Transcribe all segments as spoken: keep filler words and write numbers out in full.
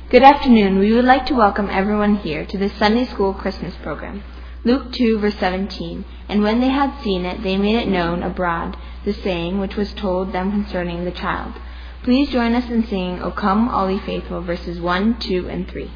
Good afternoon. We would like to welcome everyone here to this Sunday School Christmas program. Luke two, verse seventeen, "And when they had seen it, they made it known abroad, the saying which was told them concerning the child." Please join us in singing, "O Come, All Ye Faithful," verses one, two, and three.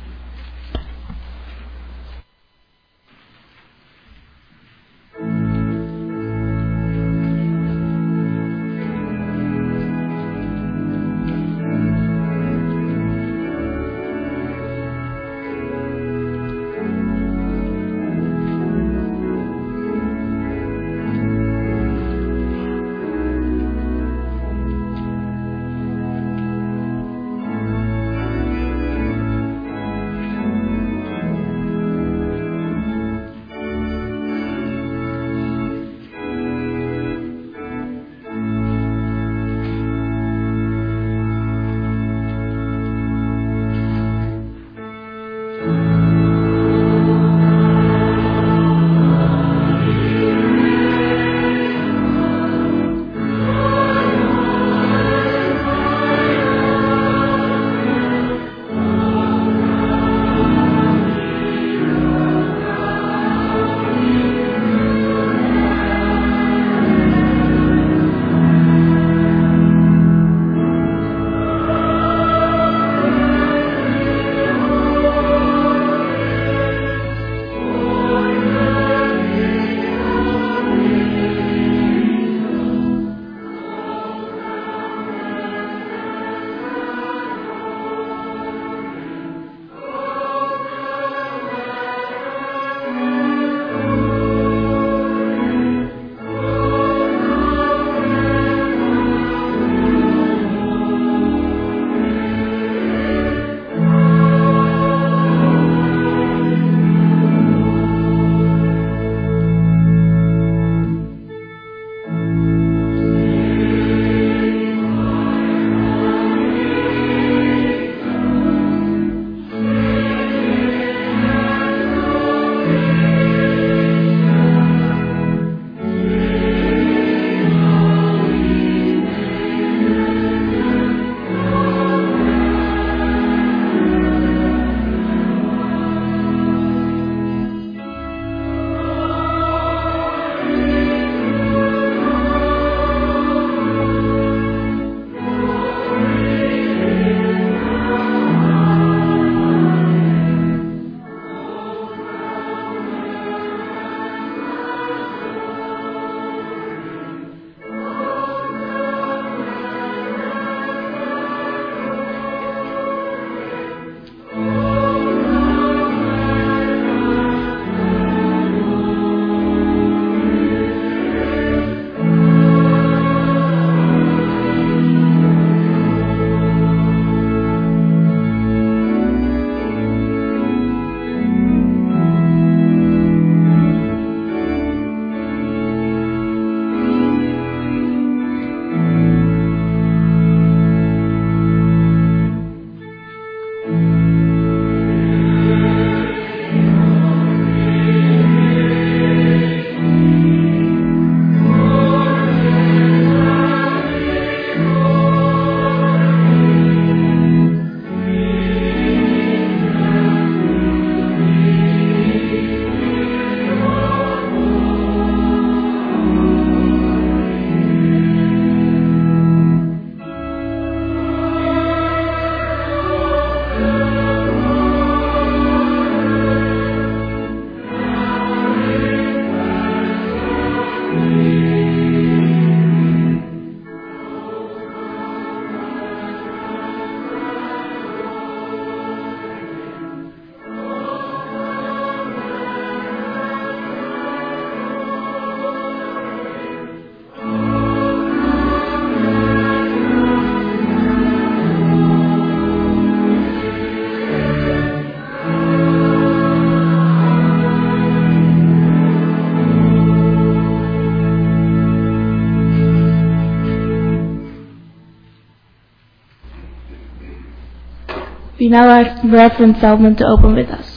We now ask Reverend Feldman to open with us.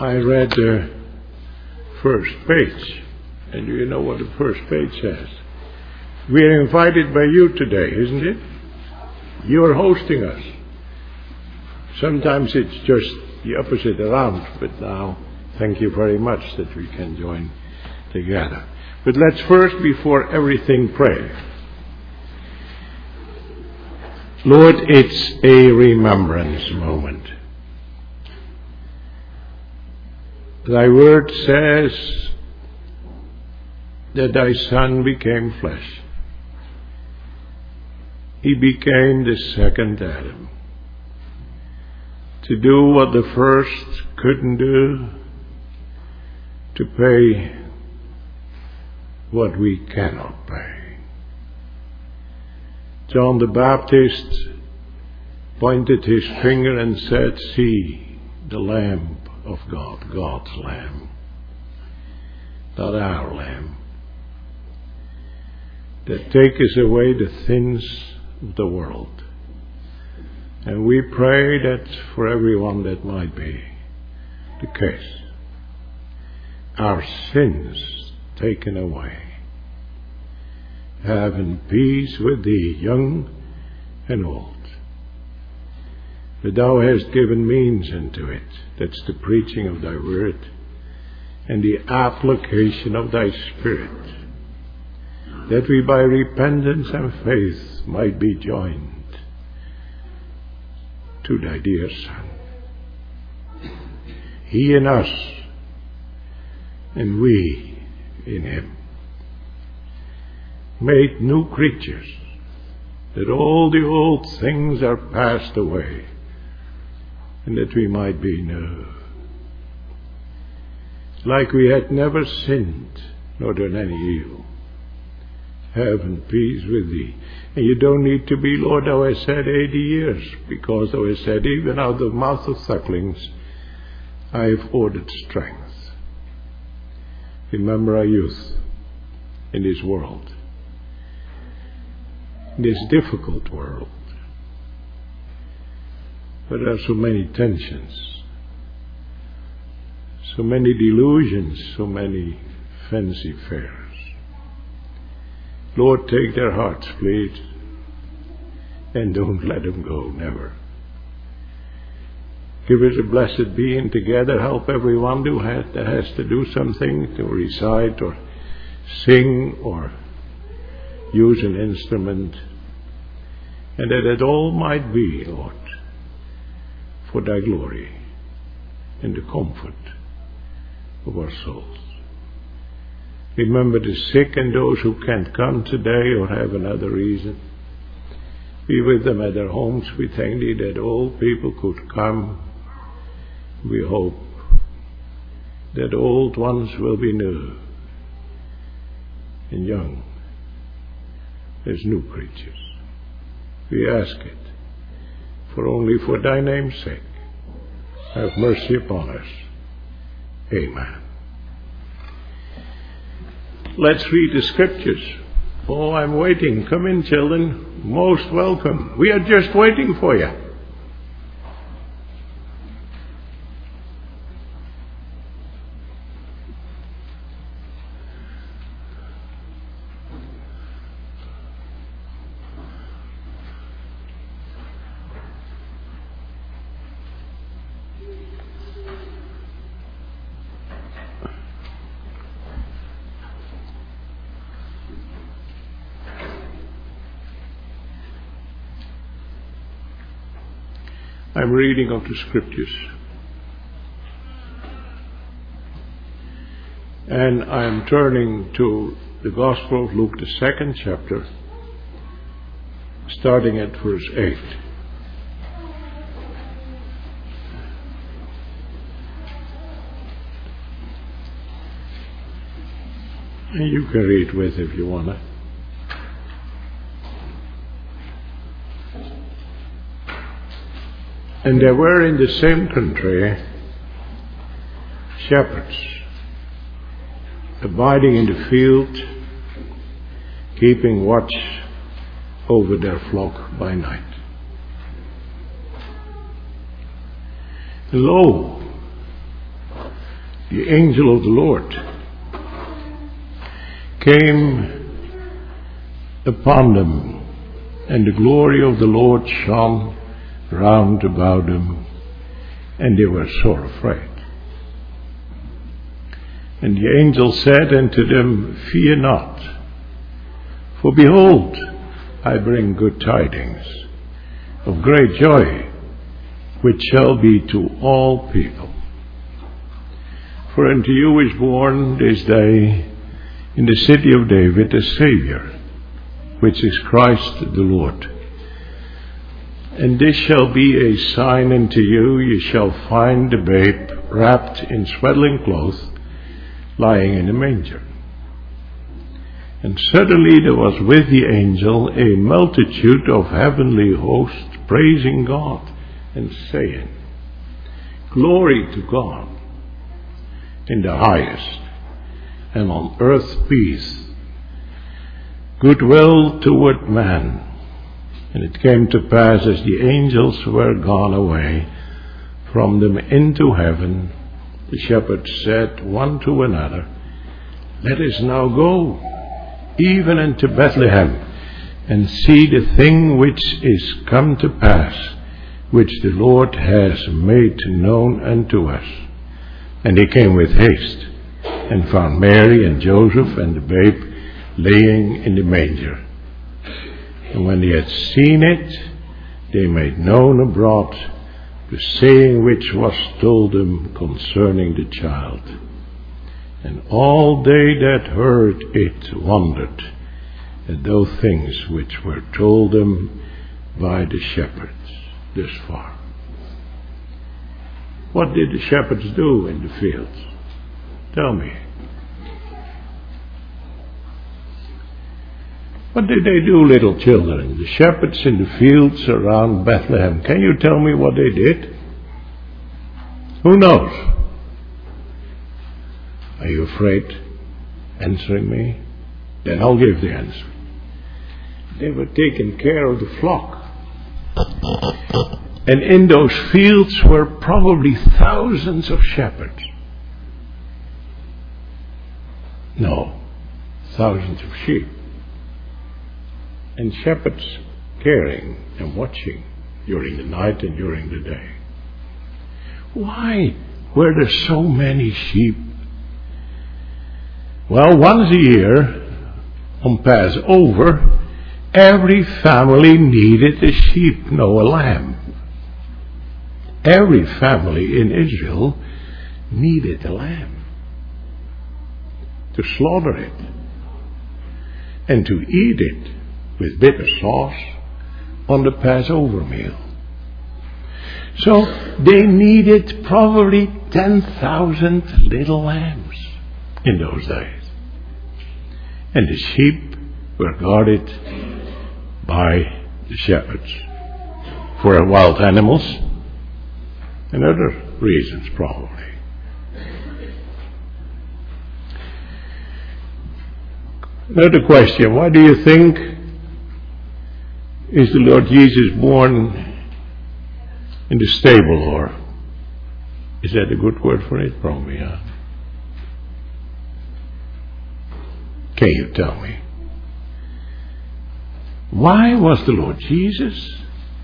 I read the first page, and do you know what the first page says? We are invited by you today, isn't it? You are hosting us. Sometimes it's just the opposite around, but now thank you very much that we can join together. But let's first, before everything, pray. Lord, it's a remembrance moment. Thy word says that thy Son became flesh. He became the second Adam, to do what the first couldn't do, to pay what we cannot pay. John the Baptist pointed his finger and said, "See the Lamb of God, God's Lamb, not our Lamb, that taketh away the sins of the world." And we pray that for everyone that might be the case, our sins taken away, having peace with thee, young and old. But thou hast given means unto it. That's the preaching of thy word and the application of thy Spirit, that we by repentance and faith might be joined to thy dear Son. He in us, and we in him, made new creatures, that all the old things are passed away, and that we might be new, like we had never sinned nor done any evil, having peace with thee. And you don't need to be, Lord, thou hast said eighty years, because thou hast said, even out of the mouth of sucklings I have ordered strength. Remember our youth in this world, in this difficult world, where there are so many tensions, so many delusions, so many fancy fairs. Lord, take their hearts, please, and don't let them go, never. Give us a blessed being together. Help everyone who has, that has to do something, to recite or sing or use an instrument, and that it all might be, Lord, for thy glory and the comfort of our souls. Remember the sick and those who can't come today or have another reason. Be with them at their homes. We thank thee that all people could come. We hope that old ones will be new and young as new creatures. We ask it, for only for thy name's sake. Have mercy upon us. Amen. Let's read the scriptures. Oh, I'm waiting. Come in, children. Most welcome. We are just waiting for you. I'm reading of the scriptures, and I'm turning to the Gospel of Luke, the second chapter, starting at verse eight. And you can read with if you want to. And there were in the same country shepherds abiding in the field, keeping watch over their flock by night. Lo, the angel of the Lord came upon them, and the glory of the Lord shone round about them, and they were sore afraid. And the angel said unto them, Fear not, for behold, I bring good tidings of great joy, which shall be to all people. For unto you is born this day in the city of David a Saviour, which is Christ the Lord. And this shall be a sign unto you, ye shall find the babe wrapped in swaddling clothes, lying in a manger. And suddenly there was with the angel a multitude of heavenly hosts praising God and saying, Glory to God in the highest, and on earth peace, goodwill toward man. And it came to pass, as the angels were gone away from them into heaven, the shepherds said one to another, Let us now go, even unto Bethlehem, and see the thing which is come to pass, which the Lord has made known unto us. And they came with haste, and found Mary and Joseph and the babe laying in the manger. And when they had seen it, they made known abroad the saying which was told them concerning the child. And all they that heard it wondered at those things which were told them by the shepherds. Thus far. What did the shepherds do in the fields? Tell me. What did they do, little children? The shepherds in the fields around Bethlehem. Can you tell me what they did? Who knows? Are you afraid answering me? Then I'll give the answer. They were taking care of the flock. And in those fields were probably thousands of shepherds. No, thousands of sheep. And shepherds caring and watching during the night and during the day. Why were there so many sheep? Well, once a year, on Passover, every family needed a sheep, no, a lamb. Every family in Israel needed a lamb to slaughter it and to eat it with bitter sauce on the Passover meal. So they needed probably ten thousand little lambs in those days. And the sheep were guarded by the shepherds for wild animals and other reasons probably. Another question, why do you think is the Lord Jesus born in the stable, or is that a good word for it? Probably, yeah. Can you tell me? Why was the Lord Jesus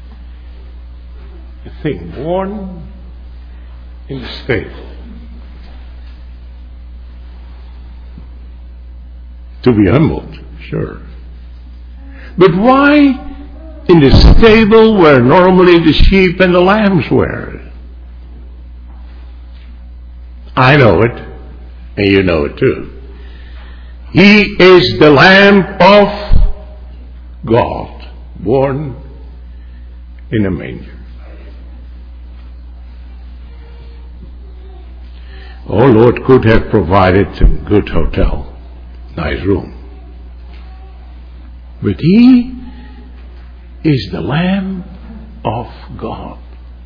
a thing born in the stable? To be humbled, sure. But why in the stable where normally the sheep and the lambs were? I know it, and you know it too. He is the Lamb of God, born in a manger. Our Lord could have provided some good hotel, nice room. But He is the Lamb of God.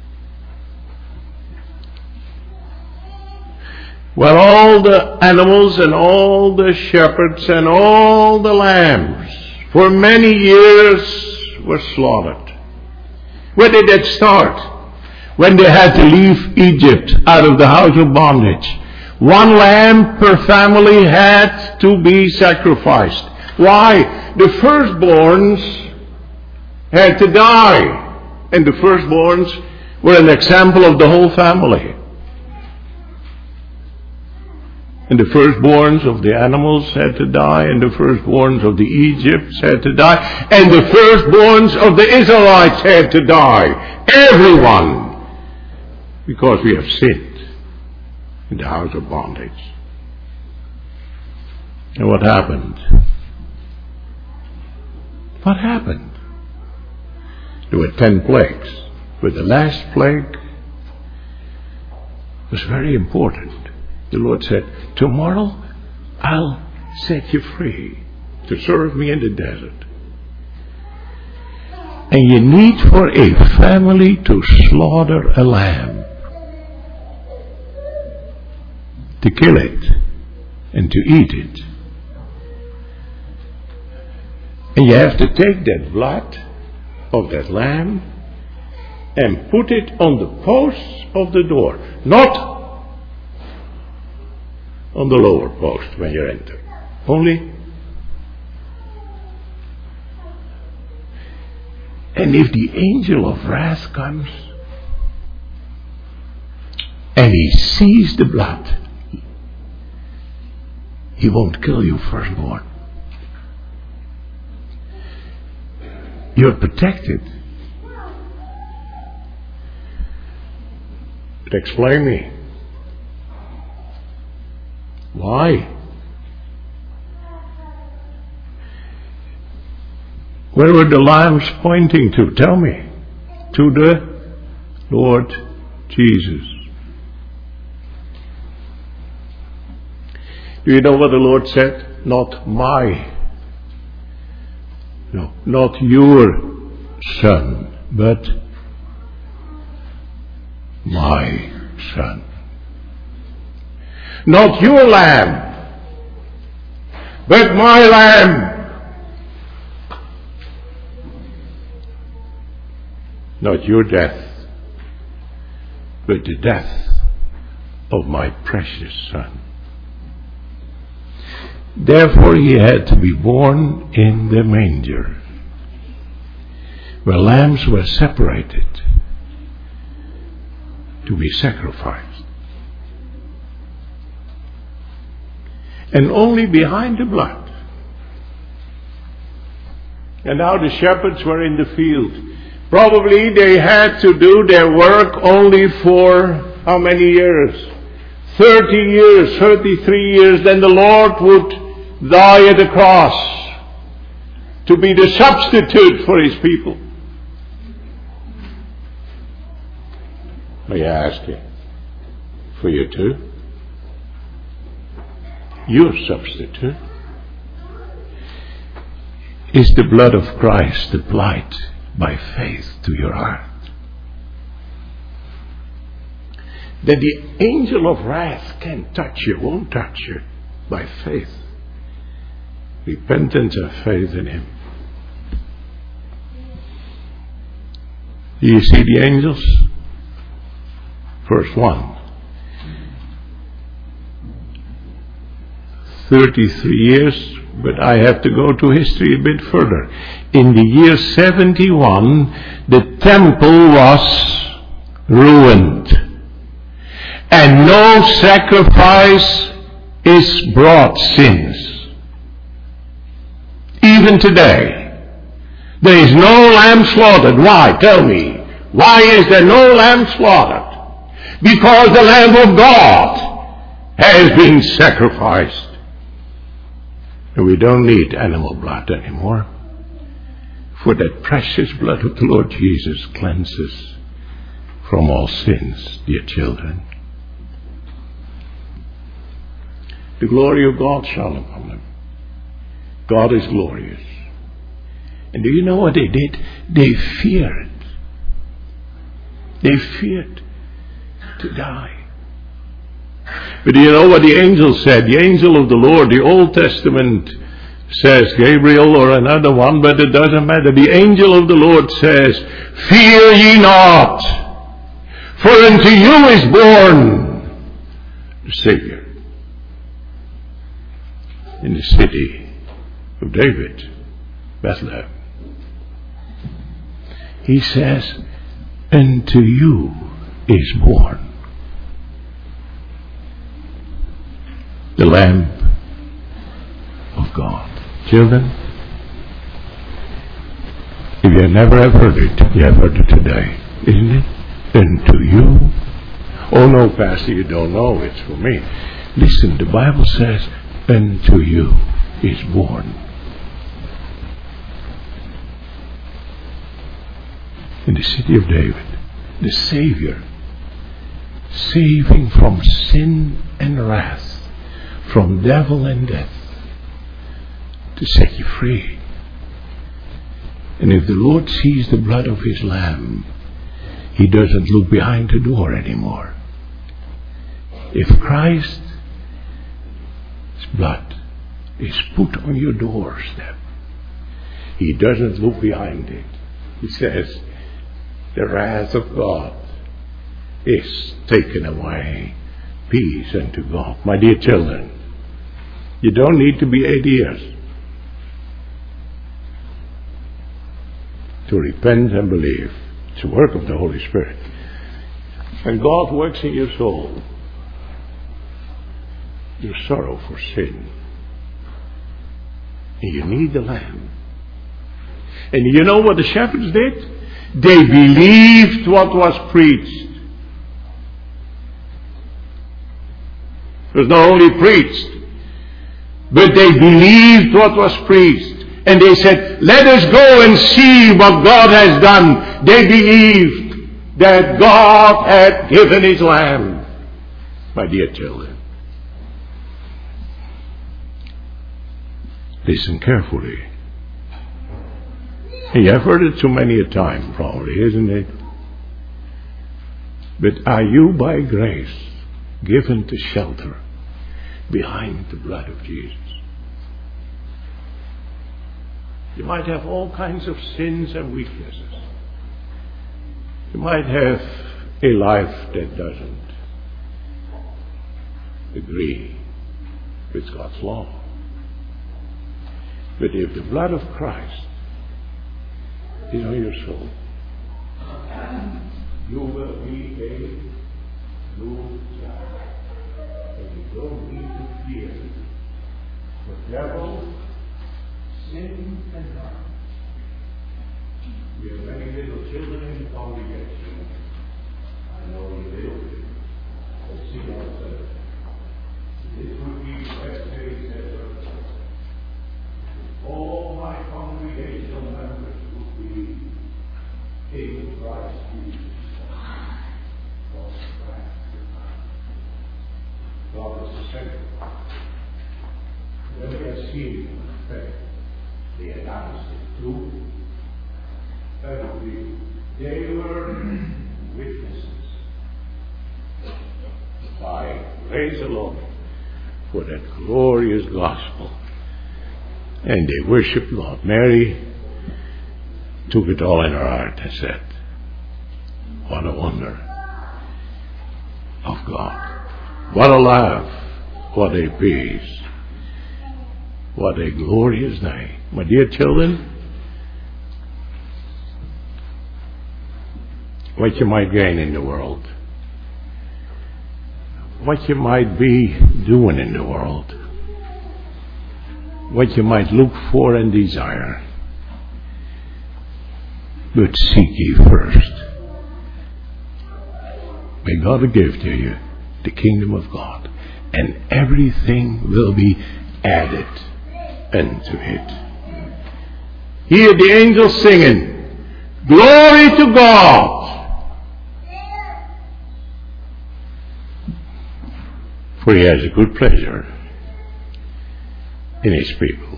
Well, all the animals and all the shepherds and all the lambs for many years were slaughtered. When did that start? When they had to leave Egypt out of the house of bondage. One lamb per family had to be sacrificed. Why? The firstborns had to die. And the firstborns were an example of the whole family. And the firstborns of the animals had to die, and the firstborns of the Egypts had to die, and the firstborns of the Israelites had to die. Everyone. Because we have sinned in the house of bondage. And what happened? What happened? There were ten plagues, but the last plague was very important. The Lord said, tomorrow I'll set you free to serve me in the desert. And you need for a family to slaughter a lamb, to kill it and to eat it. And you have to take that blood of that lamb and put it on the posts of the door, not on the lower post when you enter. Only. And if the angel of wrath comes and he sees the blood, he won't kill you firstborn. You're protected. But explain me. Why? Where were the lambs pointing to? Tell me. To the Lord Jesus. Do you know what the Lord said? Not my, no, not your son, but my son. Not your lamb, but my lamb. Not your death, but the death of my precious son. Therefore he had to be born in the manger, where lambs were separated to be sacrificed. And only behind the blood. And now the shepherds were in the field. Probably they had to do their work only for how many years? Thirty years, thirty-three years. Then the Lord would die at the cross to be the substitute for his people. May I ask you, for you too? Your substitute is the blood of Christ applied by faith to your heart. That the angel of wrath can touch you, won't touch you, by faith. Repentance and faith in him. Do you see the angels? Verse one. thirty-three years, but I have to go to history a bit further. In the year seventy-one, the temple was ruined, and no sacrifice is brought since. Even today, there is no lamb slaughtered. Why? Tell me. Why is there no lamb slaughtered? Because the Lamb of God has been sacrificed. And we don't need animal blood anymore. For that precious blood of the Lord Jesus cleanses from all sins, dear children. The glory of God shone upon them. God is glorious. And do you know what they did? They feared. They feared to die. But do you know what the angel said? The angel of the Lord, the Old Testament says, Gabriel or another one, but it doesn't matter. The angel of the Lord says, fear ye not, for unto you is born the Savior, in the city of David, Bethlehem. He says, unto you is born the Lamb of God. Children, if you never have heard it, you have heard it today, isn't it? Unto you. Oh no, Pastor, you don't know, it's for me. Listen, the Bible says, unto you is born. In the city of David, the Savior, saving from sin and wrath, from devil and death, to set you free. And if the Lord sees the blood of His Lamb, He doesn't look behind the door anymore. If Christ's blood is put on your doorstep, He doesn't look behind it. He says, the wrath of God is taken away. Peace unto God. My dear children, you don't need to be eight years to repent and believe. It's a work of the Holy Spirit. And God works in your soul, your sorrow for sin. And you need the Lamb. And you know what the shepherds did? They believed what was preached. It was not only preached, but they believed what was preached. And they said, let us go and see what God has done. They believed that God had given His Lamb. My dear children, listen carefully. You have heard it so many a time, probably, isn't it? But are you by grace given to shelter behind the blood of Jesus? You might have all kinds of sins and weaknesses. You might have a life that doesn't agree with God's law. But if the blood of Christ is on your soul, you will be a new child. And you don't need to fear the devil, sin, and harm. We have many little children in the congregation. I know you little bit. Let's see what's there. This would be the best day ever. All my congregational members would be in Christ Jesus. God is the center. When they have seen faith, they announced it too. And they were witnesses. By praise the Lord for that glorious gospel. And they worshiped God. Mary took it all in her heart and said, what a wonder of God. What a love. What a peace. What a glorious day. My dear children, what you might gain in the world, what you might be doing in the world, what you might look for and desire, but seek ye first. May God give to you the kingdom of God, and everything will be added unto it. Hear the angels singing, glory to God, for He has a good pleasure in His people.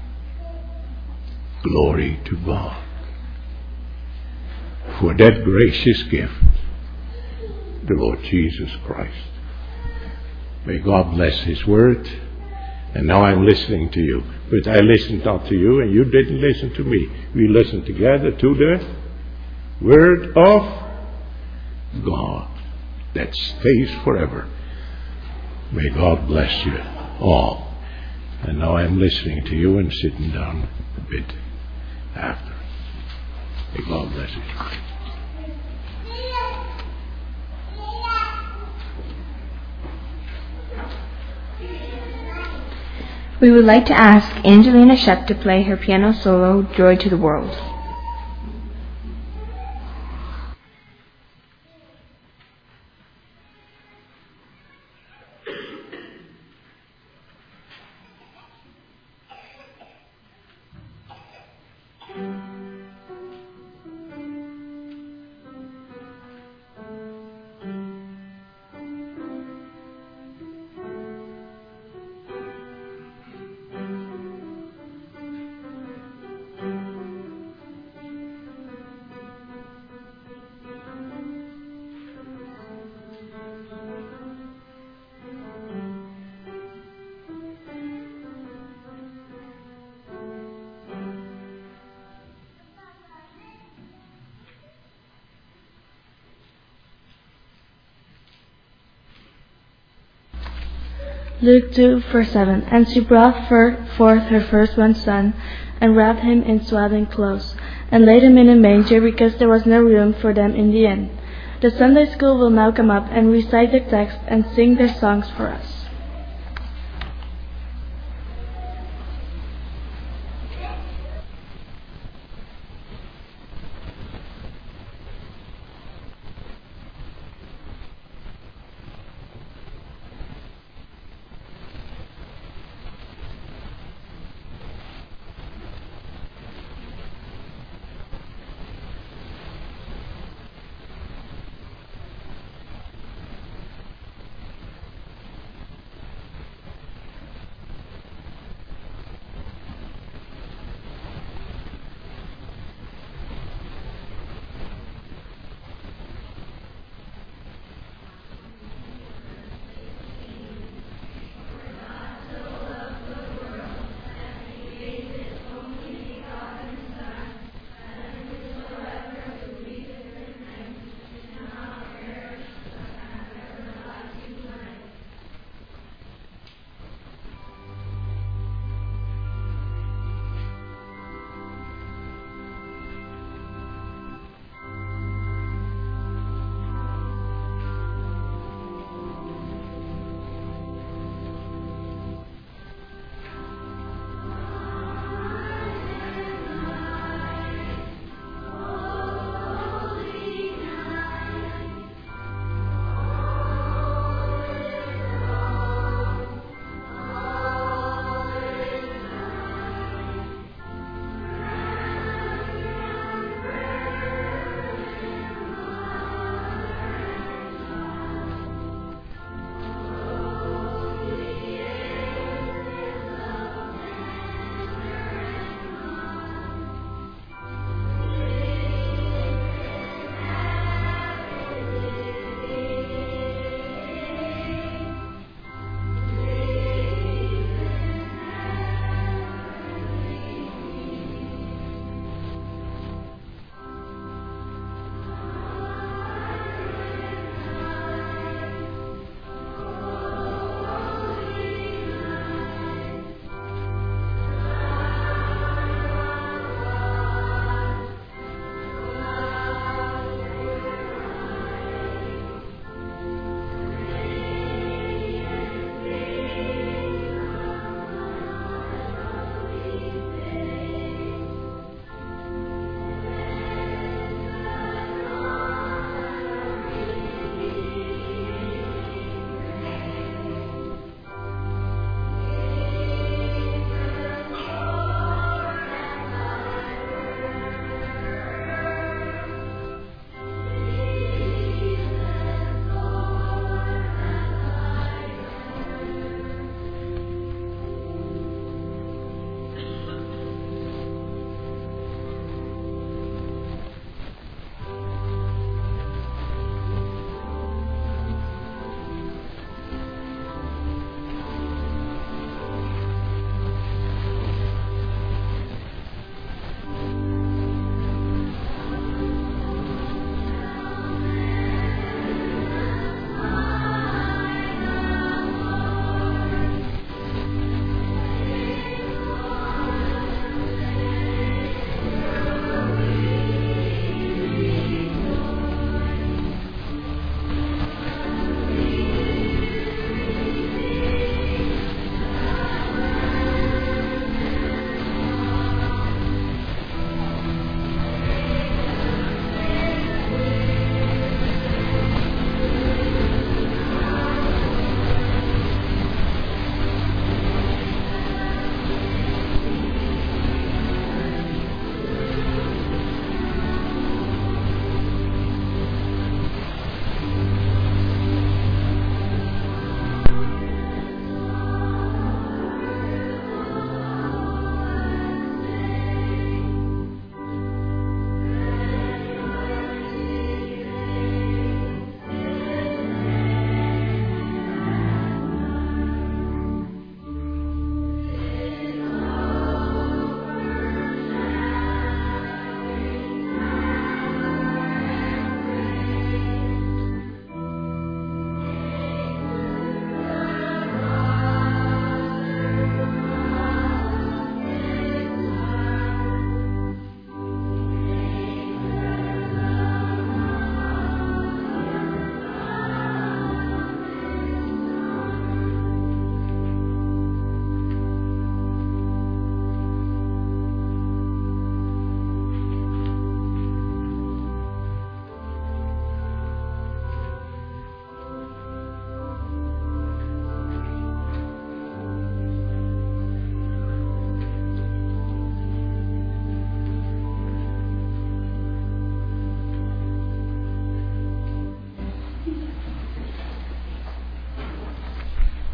Glory to God for that gracious gift, the Lord Jesus Christ. May God bless His word. And now I'm listening to you. But I listened not to you and you didn't listen to me. We listened together to the word of God that stays forever. May God bless you all. And now I'm listening to you and sitting down a bit after. May God bless you. We would like to ask Angelina Shep to play her piano solo, Joy to the World. Luke two, verse seven. And she brought forth her firstborn son, and wrapped him in swaddling clothes, and laid him in a manger, because there was no room for them in the inn. The Sunday school will now come up and recite the text and sing their songs for us.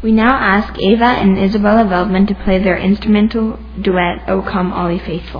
We now ask Ava and Isabella Veldman to play their instrumental duet, O Come All Ye Faithful.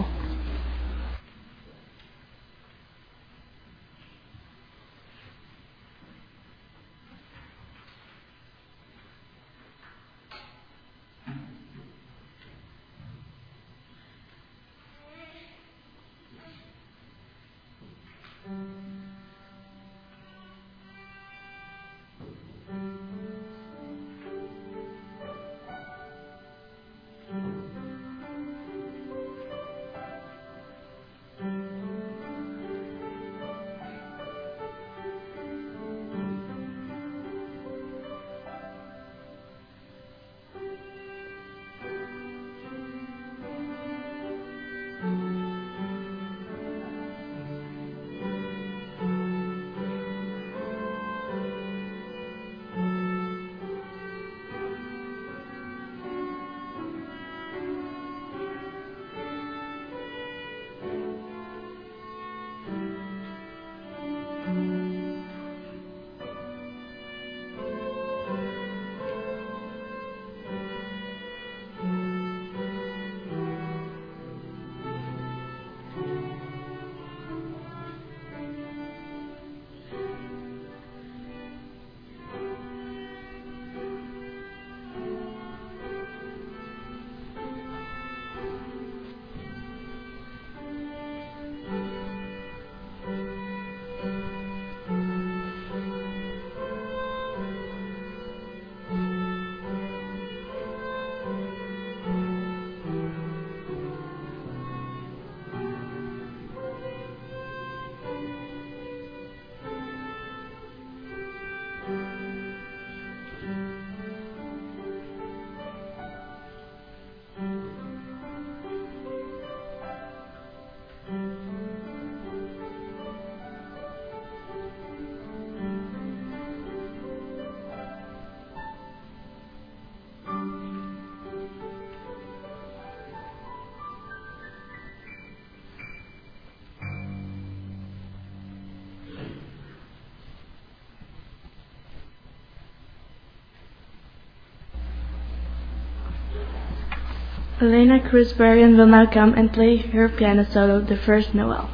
Elena Cruz-Berrian will now come and play her piano solo, The First Noel.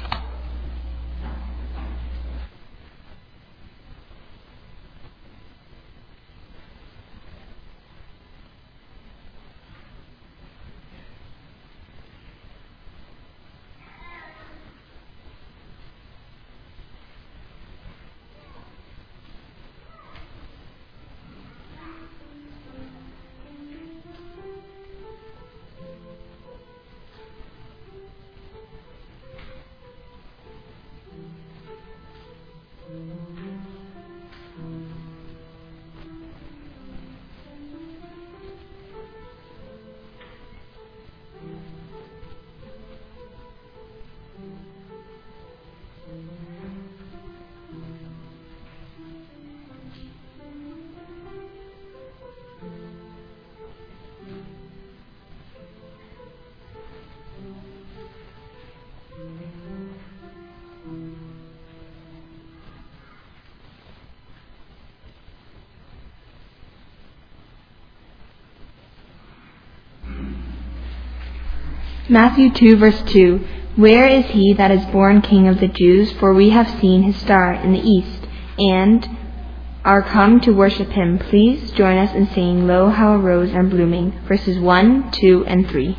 Matthew two, verse two. Where is he that is born King of the Jews? For we have seen his star in the east, and are come to worship him. Please join us in singing Lo, How a Rose Am Blooming, verses one, two, and three.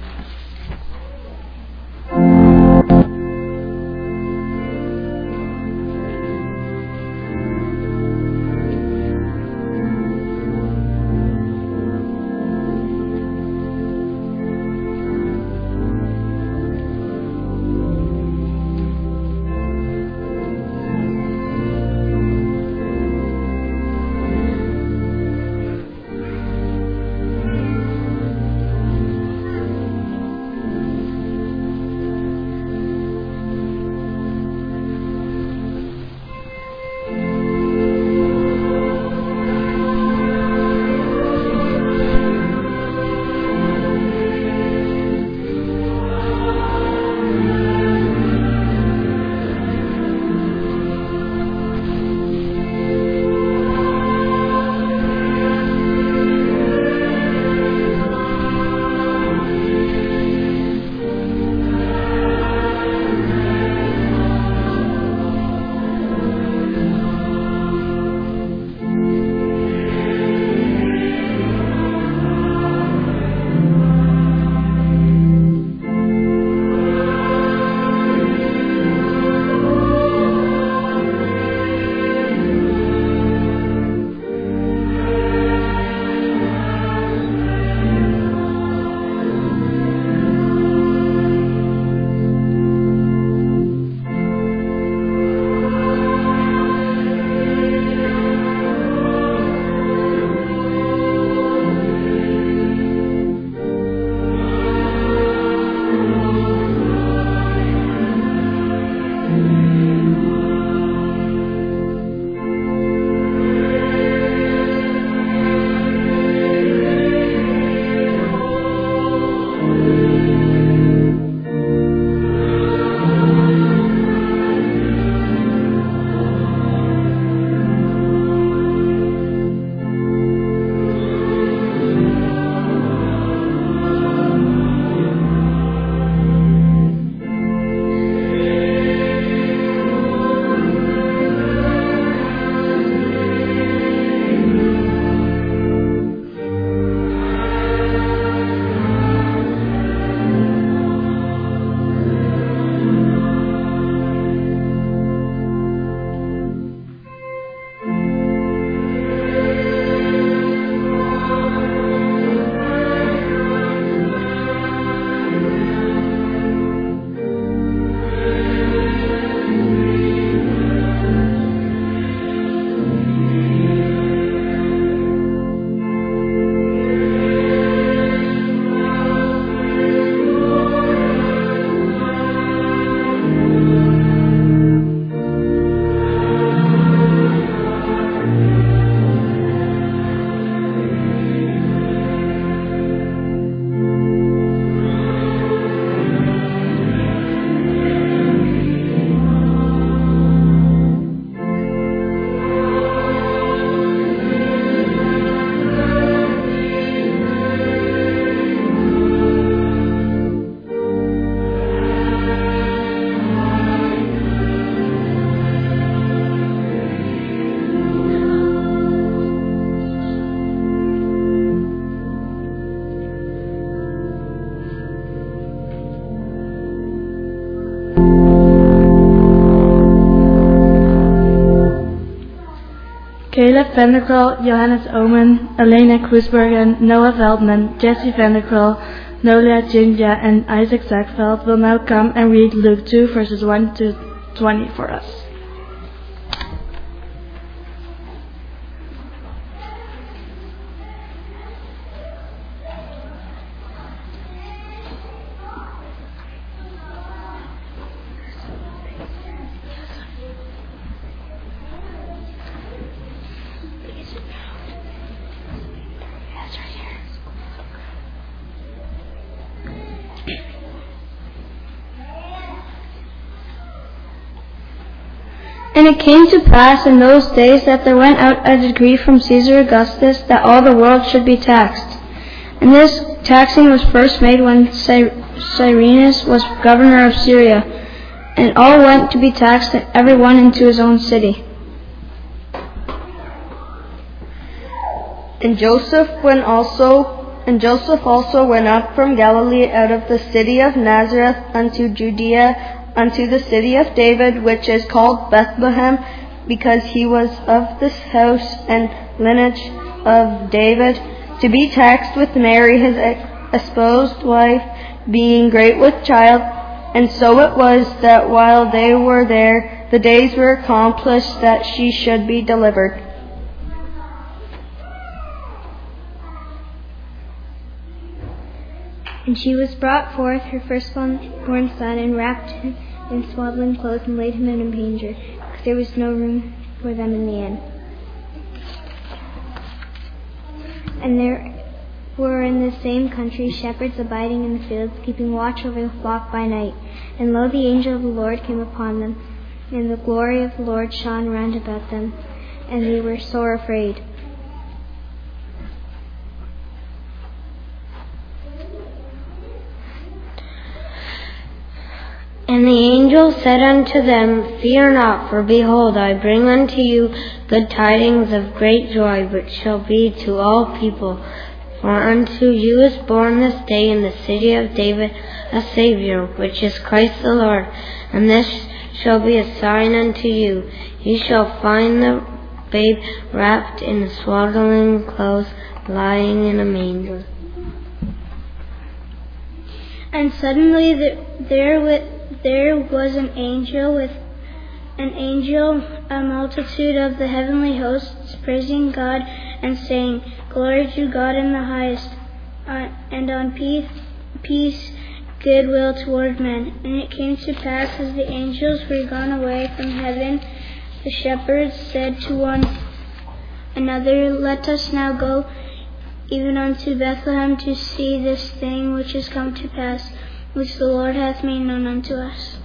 Vanderkrol, Johannes Omen, Elena Kruisbergen, Noah Veldman, Jesse Vanderkrol, Nolia Jinja, and Isaac Zachfeld will now come and read Luke two, verses one to twenty for us. And it came to pass in those days that there went out a decree from Caesar Augustus that all the world should be taxed. And this taxing was first made when Cyrenius was governor of Syria, and all went to be taxed, every one into his own city. And Joseph went also, and Joseph also went up from Galilee out of the city of Nazareth unto Judea, unto the city of David, which is called Bethlehem, because he was of this house and lineage of David, to be taxed with Mary his espoused wife, being great with child. And so it was that while they were there, the days were accomplished that she should be delivered. And she was brought forth her firstborn son, and wrapped him in swaddling clothes, and laid him in a manger, because there was no room for them in the inn. And there were in the same country shepherds abiding in the fields, keeping watch over the flock by night. And lo, the angel of the Lord came upon them, and the glory of the Lord shone round about them, and they were sore afraid. And the angel said unto them, Fear not, for behold, I bring unto you good tidings of great joy, which shall be to all people. For unto you is born this day in the city of David a Saviour, which is Christ the Lord. And this shall be a sign unto you. You shall find the babe wrapped in swaddling clothes, lying in a manger. And suddenly there, there with There was an angel with an angel, a multitude of the heavenly hosts, praising God and saying, Glory to God in the highest, uh, and on peace, peace, goodwill toward men. And it came to pass, as the angels were gone away from heaven, the shepherds said to one another, Let us now go even unto Bethlehem to see this thing which is come to pass, which the Lord hath made known unto us.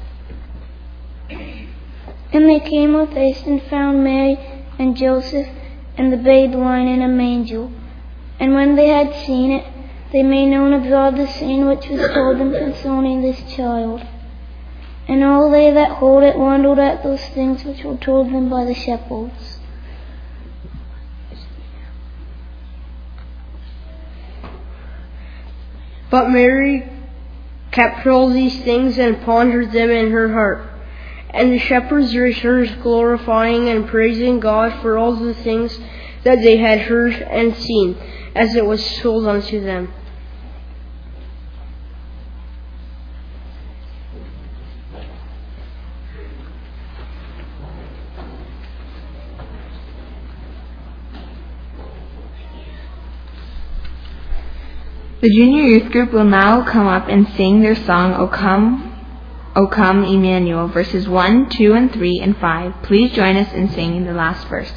And they came with haste and found Mary and Joseph and the babe lying in a manger. And when they had seen it, they made known of God the saying which was told them concerning this child. And all they that heard it wondered at those things which were told them by the shepherds. But Mary kept all these things and pondered them in her heart. And the shepherds returned, glorifying and praising God for all the things that they had heard and seen, as it was told unto them. The junior youth group will now come up and sing their song, O Come, O Come, Emmanuel, verses one, two, and three, and five. Please join us in singing the last verse.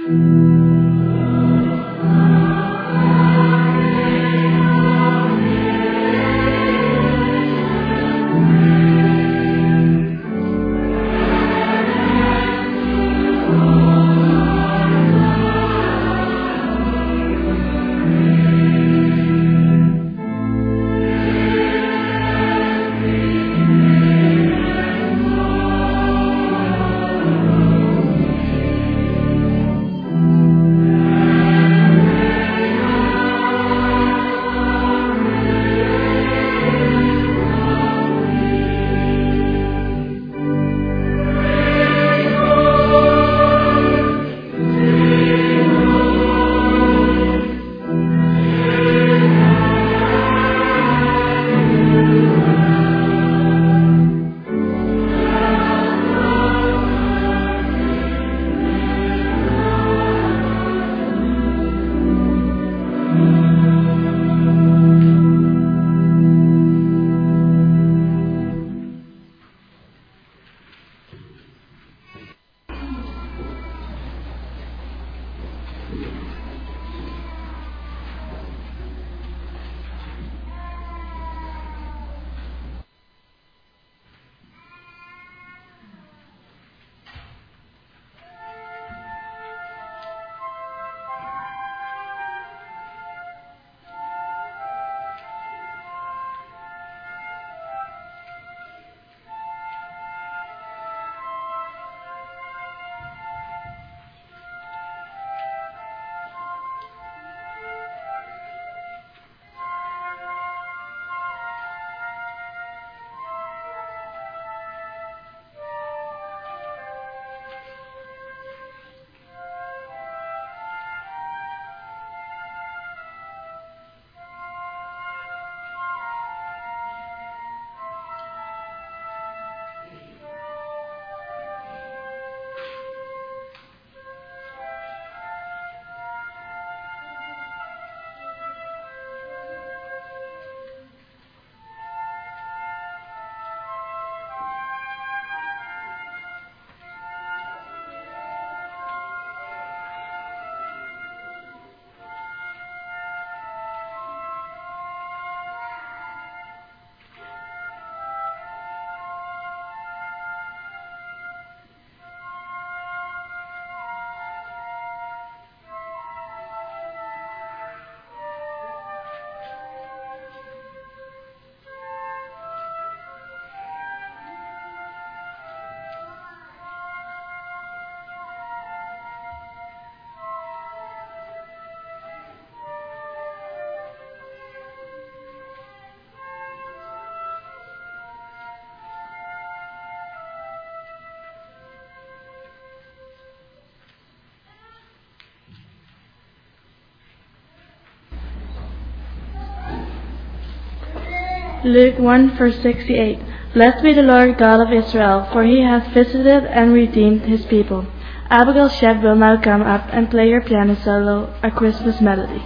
Luke one verse sixty-eight. Blessed be the Lord God of Israel, for he hath visited and redeemed his people. Abigail Sheff will now come up and play her piano solo, a Christmas melody.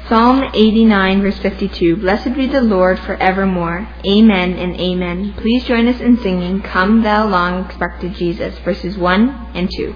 Psalm eighty-nine, verse fifty-two. Blessed be the Lord forevermore. Amen and amen. Please join us in singing Come Thou Long Expected Jesus, verses one and two.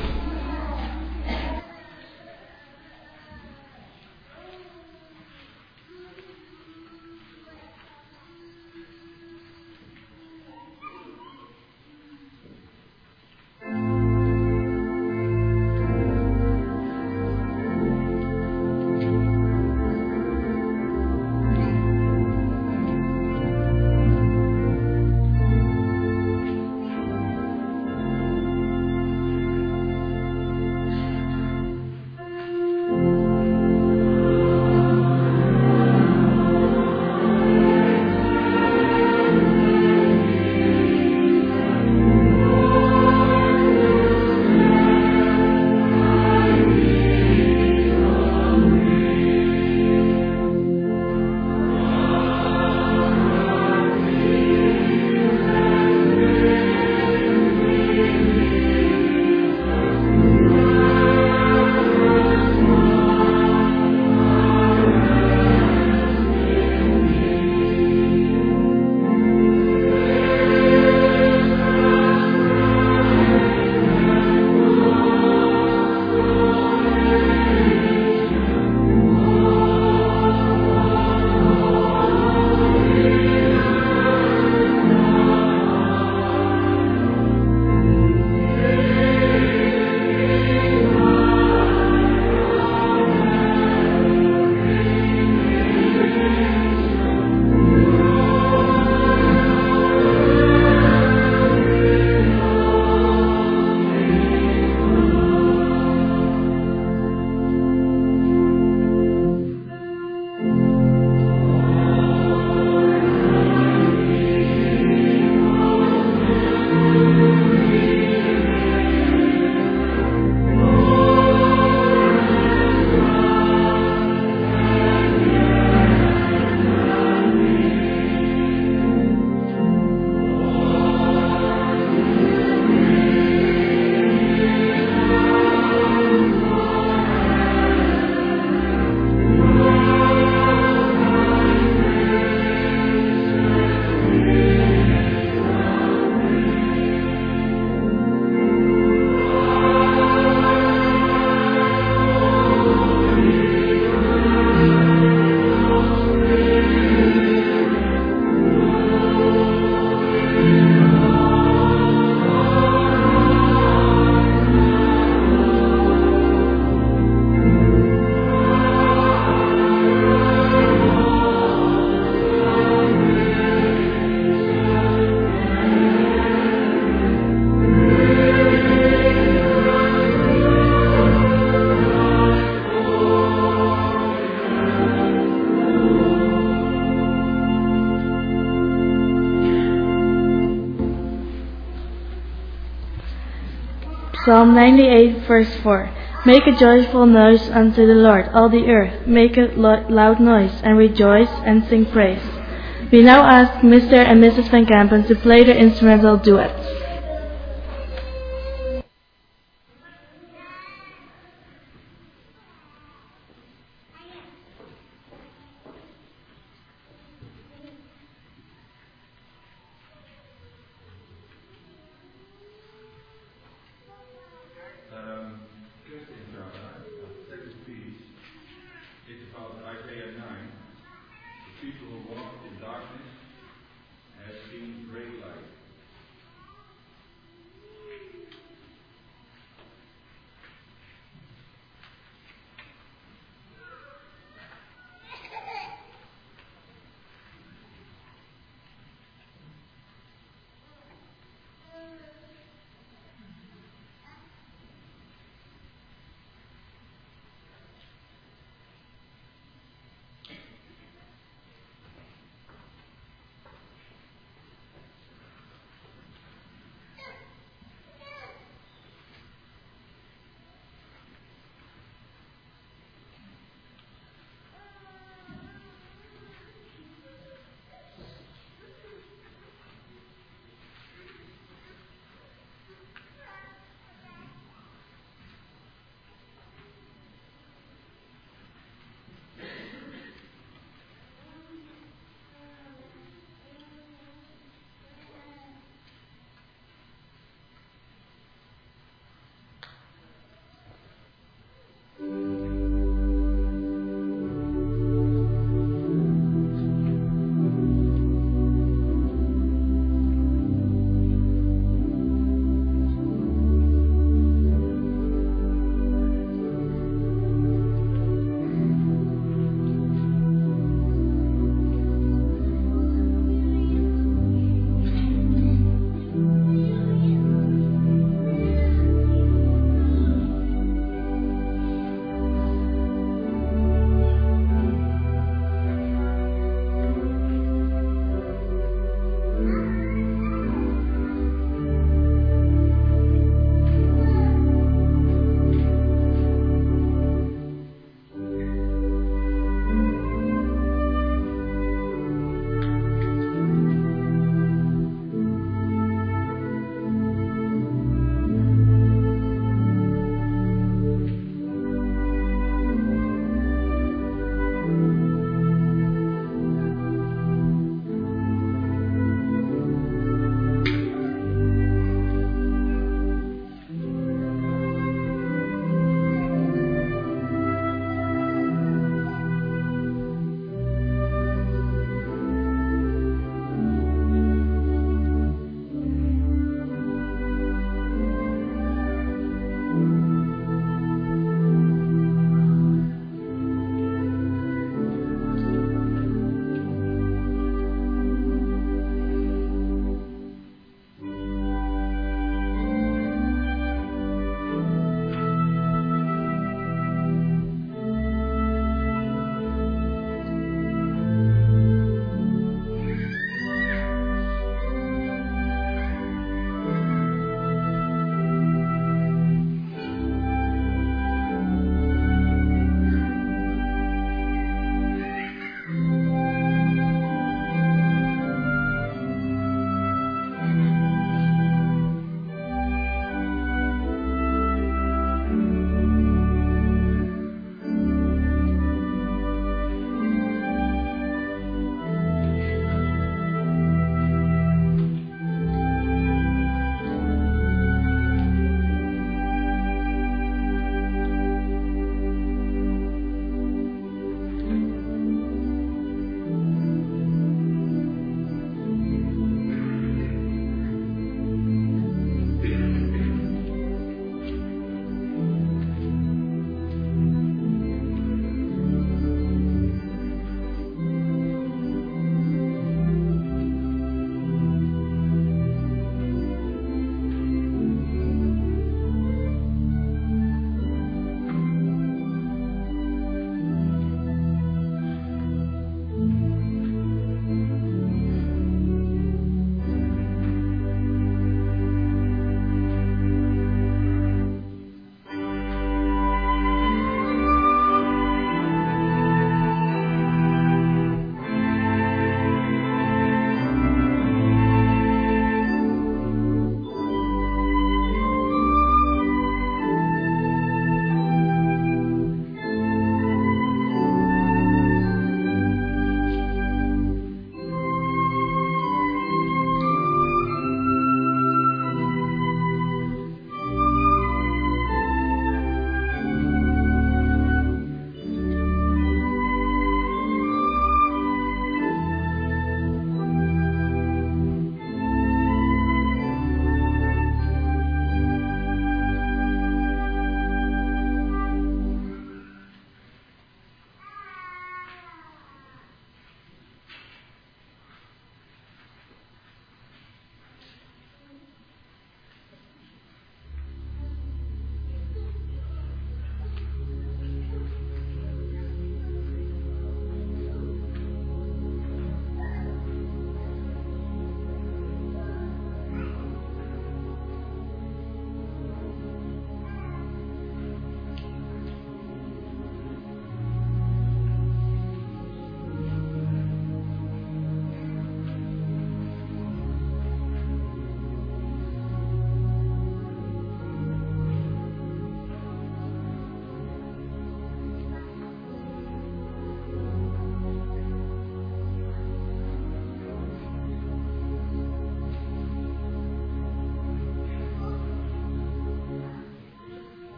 Psalm ninety-eight, verse four. Make a joyful noise unto the Lord, all the earth. Make a lo- loud noise, and rejoice, and sing praise. We now ask Mister and Missus Van Kampen to play their instrumental duets.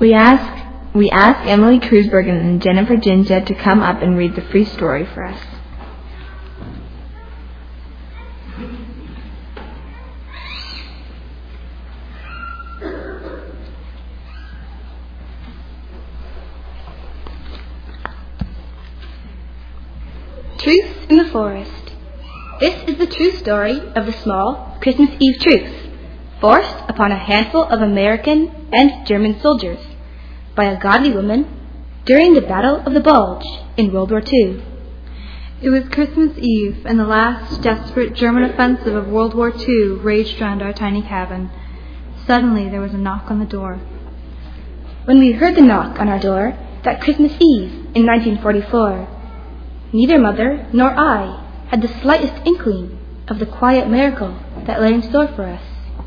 We ask, we ask Emily Kruzbergen and Jennifer Ginja to come up and read the free story for us. Truth in the Forest. This is the true story of the small Christmas Eve truce, forced upon a handful of American and German soldiers by a godly woman during the Battle of the Bulge in World War Two. It was Christmas Eve, and the last desperate German offensive of World War Two raged round our tiny cabin. Suddenly there was a knock on the door. When we heard the knock on our door that Christmas Eve in nineteen forty-four, neither Mother nor I had the slightest inkling of the quiet miracle that lay in store for us.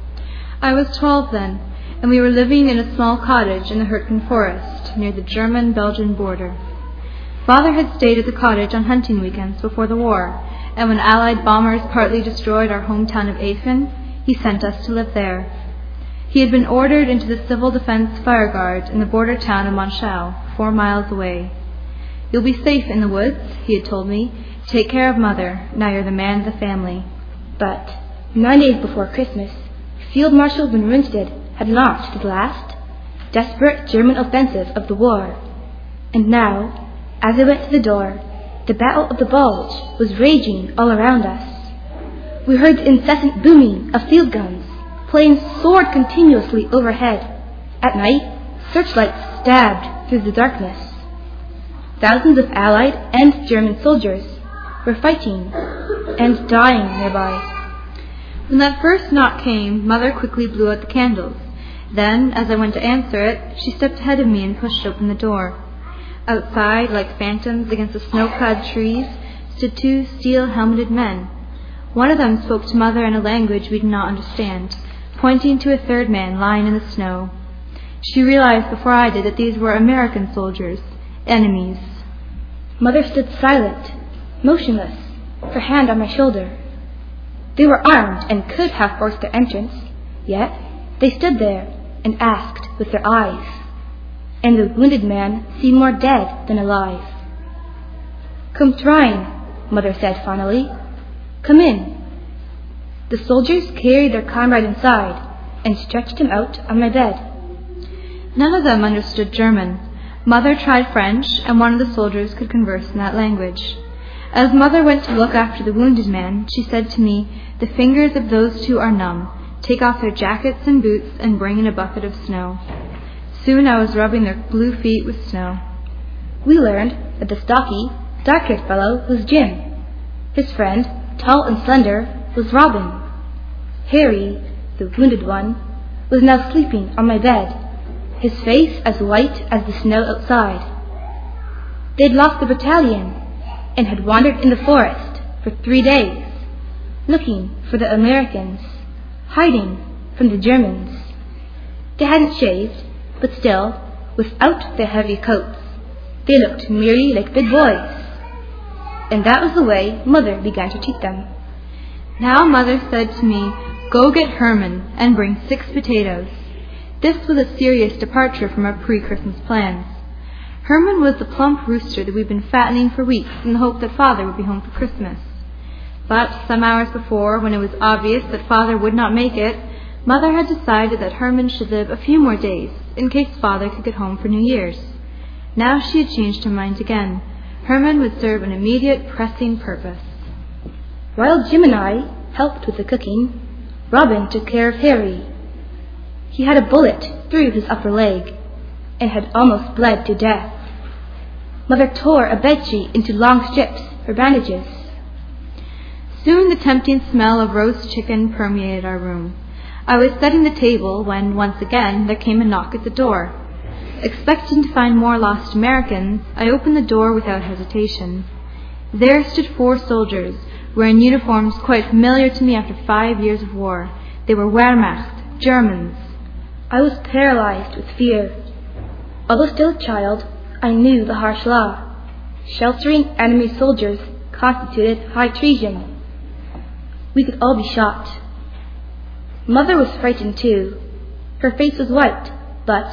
I was twelve then, and we were living in a small cottage in the Hurtgen Forest near the German-Belgian border. Father had stayed at the cottage on hunting weekends before the war, and when Allied bombers partly destroyed our hometown of Aachen, he sent us to live there. He had been ordered into the Civil Defense Fire Guard in the border town of Monschau, four miles away. "You'll be safe in the woods," he had told me. "Take care of Mother, now you're the man of the family." But nine days before Christmas, Field Marshal von Rundstedt had launched the last, desperate German offensive of the war. And now, as I went to the door, the Battle of the Bulge was raging all around us. We heard the incessant booming of field guns. Planes soared continuously overhead. At night, searchlights stabbed through the darkness. Thousands of Allied and German soldiers were fighting and dying nearby. When that first knock came, Mother quickly blew out the candles. Then, as I went to answer it, she stepped ahead of me and pushed open the door. Outside, like phantoms against the snow-clad trees, stood two steel-helmeted men. One of them spoke to Mother in a language we did not understand, pointing to a third man lying in the snow. She realized before I did that these were American soldiers, enemies. Mother stood silent, motionless, her hand on my shoulder. They were armed and could have forced their entrance, yet they stood there and asked with their eyes, and the wounded man seemed more dead than alive. "Kommt rein," Mother said finally. "Come in." The soldiers carried their comrade inside and stretched him out on my bed. None of them understood German. Mother tried French, and one of the soldiers could converse in that language. As Mother went to look after the wounded man, she said to me, "The fingers of those two are numb. Take off their jackets and boots and bring in a bucket of snow." Soon I was rubbing their blue feet with snow. We learned that the stocky, dark-haired fellow was Jim. His friend, tall and slender, was Robin. Harry, the wounded one, was now sleeping on my bed, his face as white as the snow outside. They'd lost the battalion and had wandered in the forest for three days, looking for the Americans, hiding from the Germans. They hadn't shaved, but still, without their heavy coats, they looked merely like big boys. And that was the way Mother began to treat them. Now Mother said to me, "Go get Herman and bring six potatoes." This was a serious departure from our pre-Christmas plans. Herman was the plump rooster that we'd been fattening for weeks in the hope that Father would be home for Christmas. But some hours before, when it was obvious that Father would not make it, Mother had decided that Herman should live a few more days in case Father could get home for New Year's. Now she had changed her mind again. Herman would serve an immediate, pressing purpose. While Jim and I helped with the cooking, Robin took care of Harry. He had a bullet through his upper leg and had almost bled to death. Mother tore a bedsheet into long strips for bandages. Soon the tempting smell of roast chicken permeated our room. I was setting the table when, once again, there came a knock at the door. Expecting to find more lost Americans, I opened the door without hesitation. There stood four soldiers, wearing uniforms quite familiar to me after five years of war. They were Wehrmacht, Germans. I was paralyzed with fear. Although still a child, I knew the harsh law. Sheltering enemy soldiers constituted high treason. We could all be shot. Mother was frightened too. Her face was white, but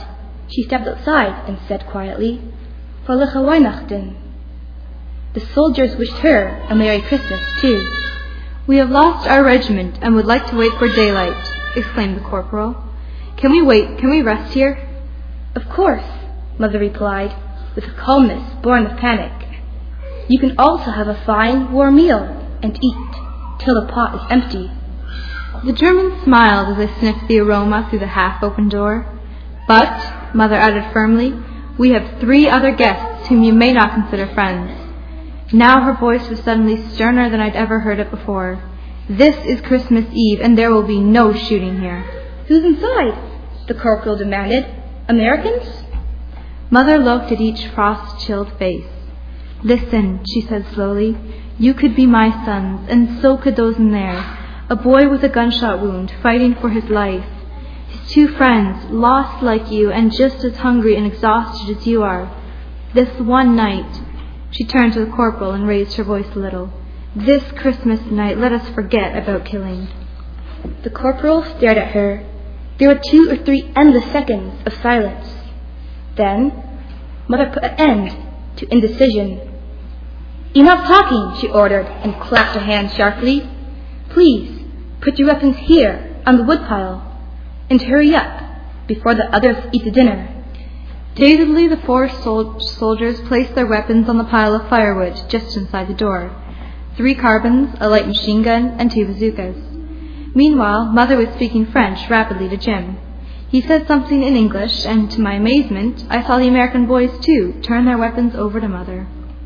She stepped outside and said quietly, Fröhliche Weihnachten. The soldiers wished her a Merry Christmas, too. We have lost our regiment and would like to wait for daylight, exclaimed the corporal. Can we wait? Can we rest here? Of course, Mother replied, with a calmness born of panic. You can also have a fine, warm meal and eat till the pot is empty. The German smiled as I sniffed the aroma through the half-open door. But, Mother added firmly, we have three other guests whom you may not consider friends. Now her voice was suddenly sterner than I'd ever heard it before. This is Christmas Eve, and there will be no shooting here. Who's inside? The corporal demanded. Americans? Mother looked at each frost-chilled face. Listen, she said slowly. You could be my sons, and so could those in there. A boy with a gunshot wound, fighting for his life. His two friends, lost like you, and just as hungry and exhausted as you are. This one night... She turned to the corporal and raised her voice a little. This Christmas night, let us forget about killing. The corporal stared at her. There were two or three endless seconds of silence. Then, Mother put an end to indecision. Enough talking, she ordered, and clapped her hands sharply. Please, put your weapons here, on the woodpile, and hurry up, before the others eat the dinner. Dazedly, the four sol- soldiers placed their weapons on the pile of firewood just inside the door. Three carbines, a light machine gun, and two bazookas. Meanwhile, Mother was speaking French rapidly to Jim. He said something in English, and to my amazement, I saw the American boys, too, turn their weapons over to Mother.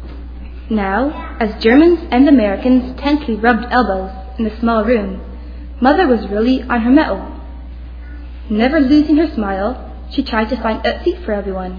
Now, as Germans and Americans tensely rubbed elbows in the small room, Mother was really on her mettle. Never losing her smile, she tried to find a seat for everyone.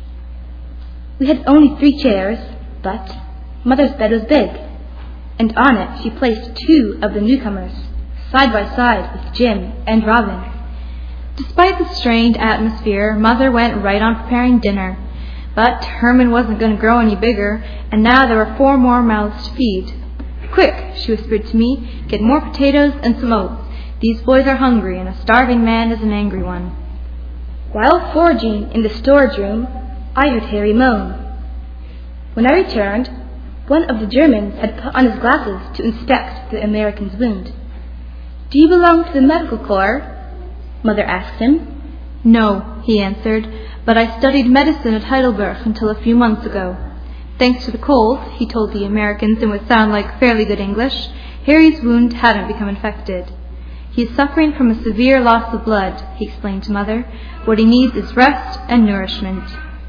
We had only three chairs, but Mother's bed was big, and on it she placed two of the newcomers, side by side with Jim and Robin. Despite the strained atmosphere, Mother went right on preparing dinner. But Herman wasn't going to grow any bigger, and now there were four more mouths to feed. Quick, she whispered to me, get more potatoes and some oats. These boys are hungry, and a starving man is an angry one. While foraging in the storage room, I heard Harry moan. When I returned, one of the Germans had put on his glasses to inspect the American's wound. Do you belong to the medical corps? Mother asked him. No, he answered, but I studied medicine at Heidelberg until a few months ago. Thanks to the cold, he told the Americans in what sounded like fairly good English, Harry's wound hadn't become infected. He is suffering from a severe loss of blood, he explained to Mother. What he needs is rest and nourishment.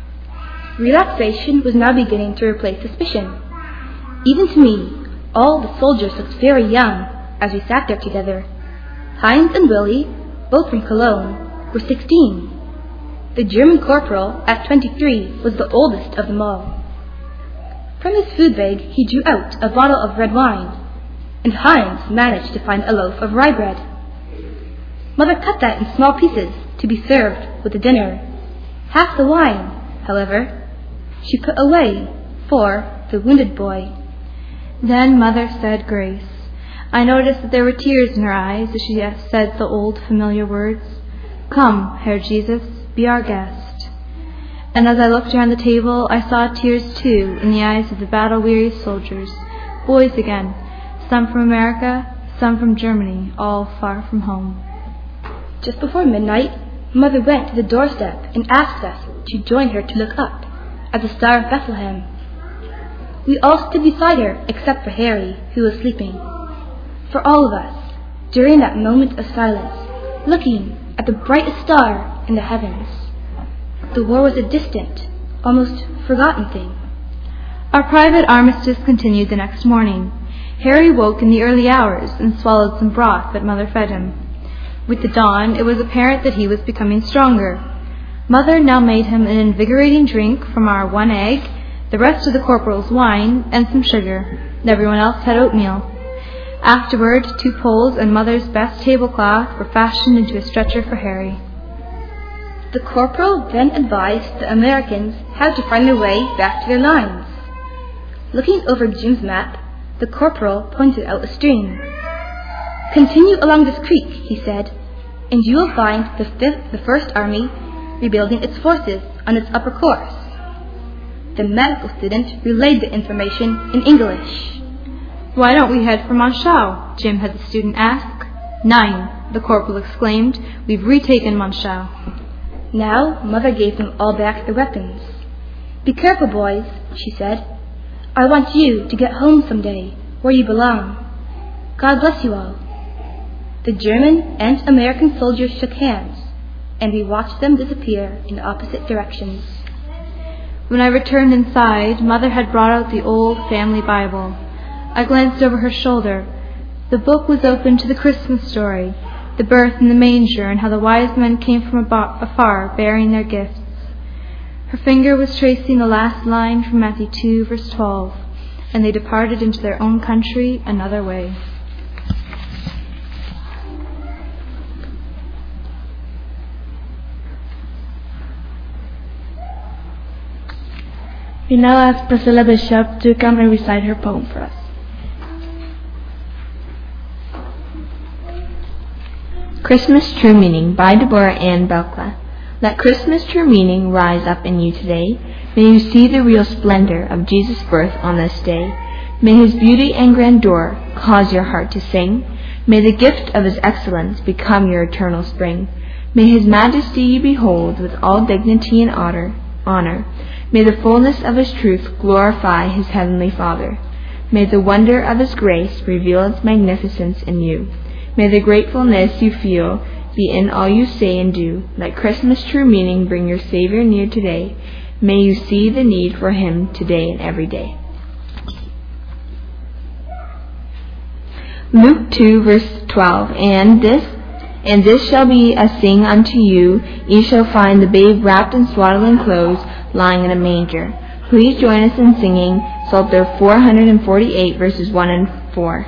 Relaxation was now beginning to replace suspicion. Even to me, all the soldiers looked very young as we sat there together. Heinz and Willie, both from Cologne, were sixteen. The German corporal, at twenty-three, was the oldest of them all. From his food bag he drew out a bottle of red wine, and Heinz managed to find a loaf of rye bread. Mother cut that in small pieces to be served with the dinner. Half the wine, however, she put away for the wounded boy. Then Mother said grace. I noticed that there were tears in her eyes as she said the old familiar words. Come, Herr Jesus, be our guest. And as I looked around the table, I saw tears too in the eyes of the battle-weary soldiers, boys again, some from America, some from Germany, all far from home. Just before midnight, Mother went to the doorstep and asked us to join her to look up at the Star of Bethlehem. We all stood beside her except for Harry, who was sleeping. For all of us, during that moment of silence, looking at the brightest star in the heavens, the war was a distant, almost forgotten thing. Our private armistice continued the next morning. Harry woke in the early hours and swallowed some broth that Mother fed him. With the dawn, it was apparent that he was becoming stronger. Mother now made him an invigorating drink from our one egg, the rest of the corporal's wine, and some sugar. Everyone else had oatmeal. Afterward, two poles and Mother's best tablecloth were fashioned into a stretcher for Harry. The corporal then advised the Americans how to find their way back to their lines. Looking over Jim's map, the corporal pointed out a stream. Continue along this creek, he said, and you will find the fifth, the First Army rebuilding its forces on its upper course. The medical student relayed the information in English. Why don't we head for Monschau? Jim had the student ask. Nine, the corporal exclaimed. We've retaken Monschau. Now Mother gave them all back their weapons. Be careful, boys, she said. I want you to get home someday, where you belong. God bless you all. The German and American soldiers shook hands, and we watched them disappear in opposite directions. When I returned inside, Mother had brought out the old family Bible. I glanced over her shoulder. The book was open to the Christmas story, the birth in the manger, and how the wise men came from afar bearing their gifts. Her finger was tracing the last line from Matthew two, verse twelve, and they departed into their own country another way. We now ask Priscilla Bishop to come and recite her poem for us. Christmas True Meaning by Deborah Ann Belkla. Let Christmas true meaning rise up in you today. May you see the real splendor of Jesus' birth on this day. May his beauty and grandeur cause your heart to sing. May the gift of his excellence become your eternal spring. May his majesty you behold with all dignity and honor. honor. May the fullness of his truth glorify his heavenly Father. May the wonder of his grace reveal its magnificence in you. May the gratefulness you feel be in all you say and do. Let Christmas true meaning bring your Savior near today. May you see the need for him today and every day. Luke two, verse twelve. And this And this shall be a thing unto you, ye shall find the babe wrapped in swaddling clothes, lying in a manger. Please join us in singing Psalter four forty-eight, verses one and four.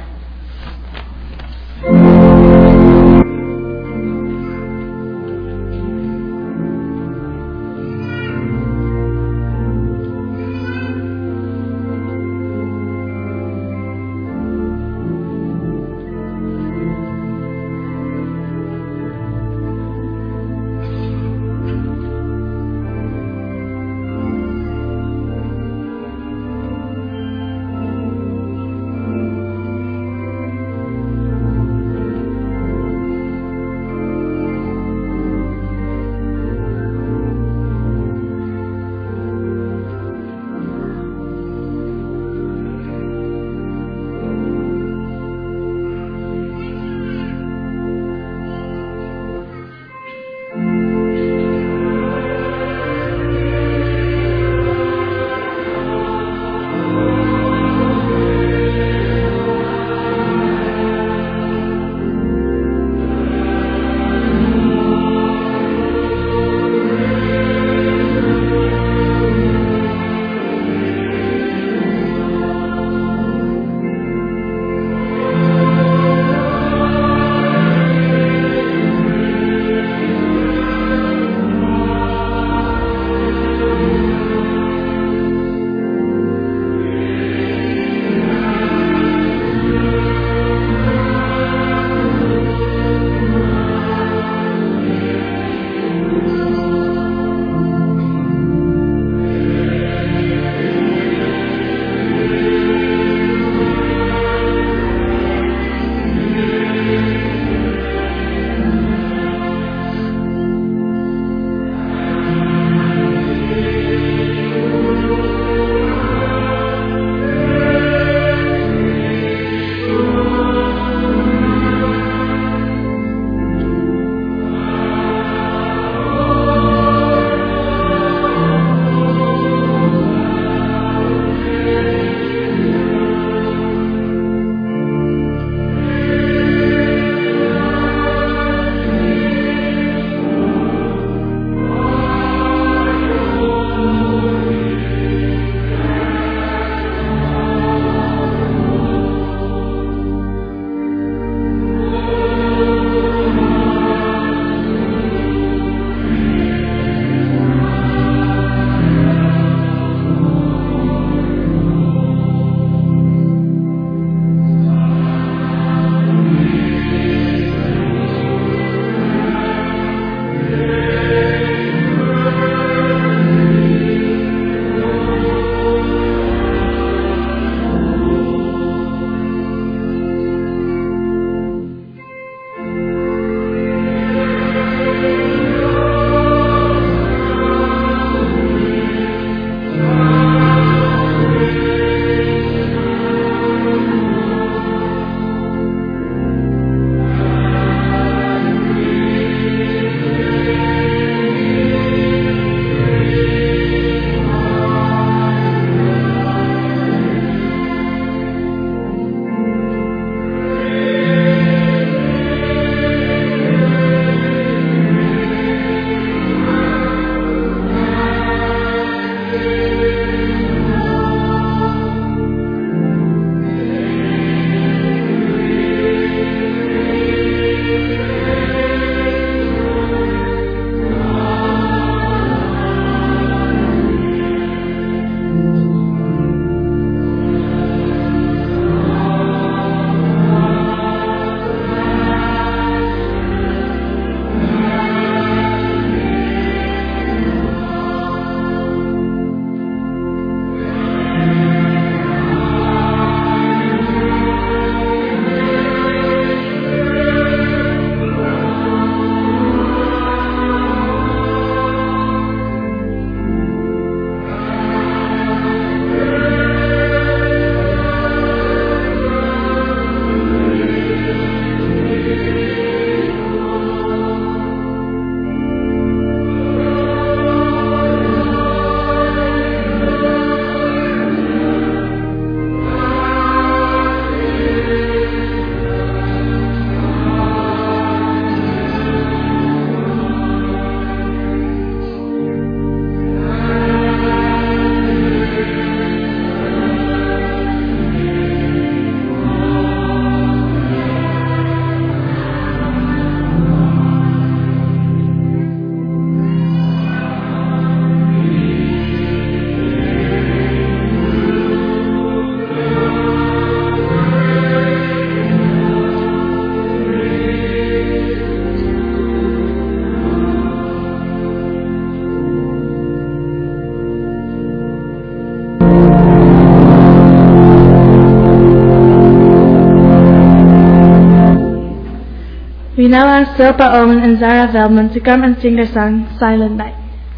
We now ask Silpa Owen and Zara Veldman to come and sing their song, Silent Night.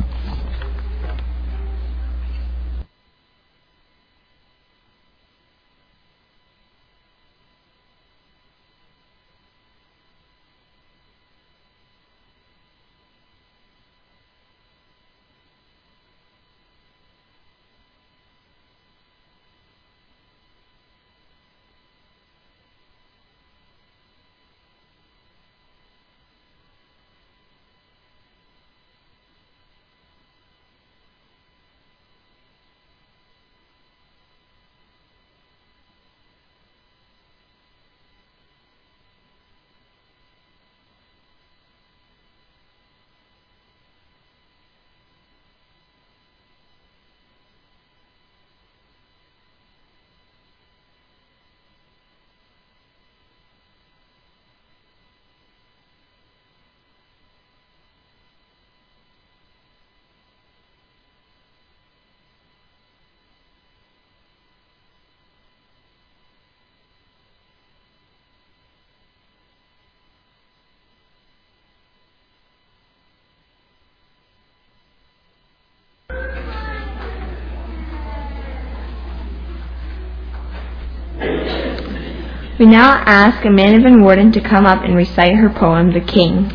We now ask Amanda Van Worden to come up and recite her poem, The King.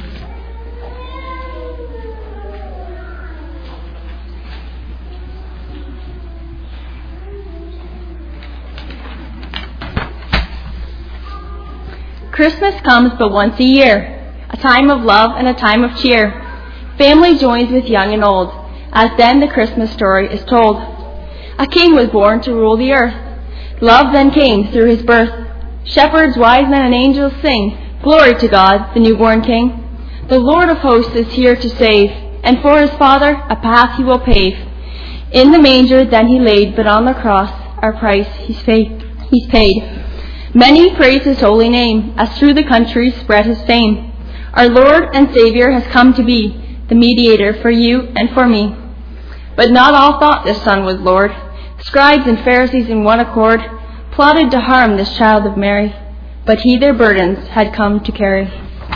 Christmas comes but once a year, a time of love and a time of cheer. Family joins with young and old, as then the Christmas story is told. A king was born to rule the earth. Love then came through his birth. Shepherds, wise men, and angels sing, glory to God, the newborn King. The Lord of hosts is here to save, and for his Father a path he will pave. In the manger then he laid, but on the cross our price he's paid. He's paid. Many praise his holy name, as through the countries spread his fame. Our Lord and Saviour has come to be the mediator for you and for me. But not all thought this Son was Lord. Scribes and Pharisees in one accord plotted to harm this child of Mary, but he their burdens had come to carry.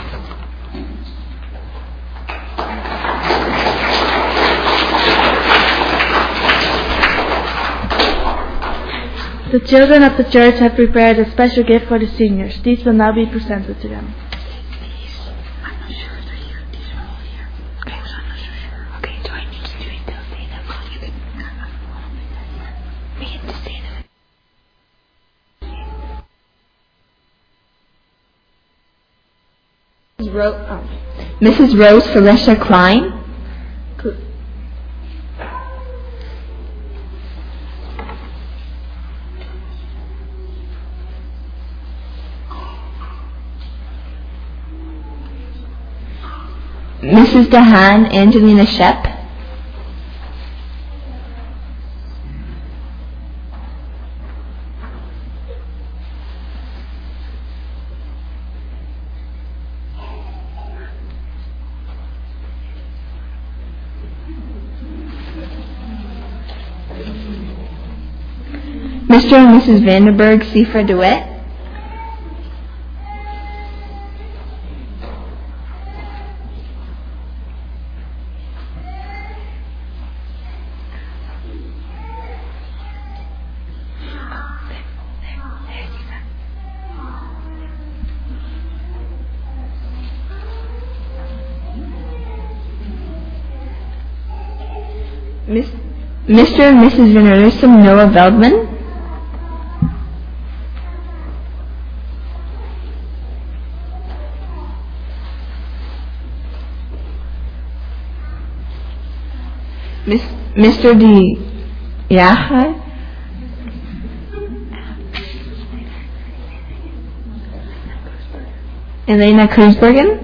The children of the church have prepared a special gift for the seniors. These will now be presented to them. I'm not sure they're here. These are all here. Okay, so I'm not so sure. Okay, do I need to do it to say them? You can we get to say them. Ro- oh. Missus Rose Felicia Klein. Missus Dehan Angelina Shep. Mister and Missus Vandenberg Seifra DeWitt. Miss, Mister and Missus Venerisum Noah Veldman. Miss, Mister D. Yaha. Elena Kreuzbergen.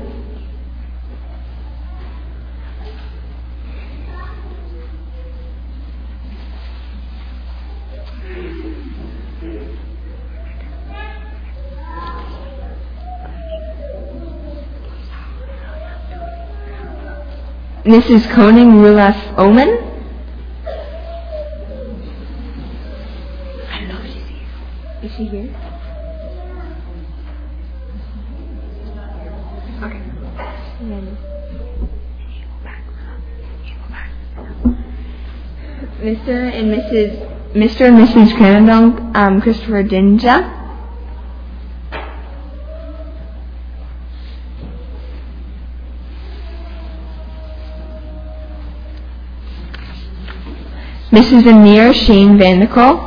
Missus Koning Rulaf Omen. I don't know if she's here. Is she here? Mister and Missus Mister and Missus Cranadong, um, Christopher Dinja. Missus Amir Shane Van der Kool.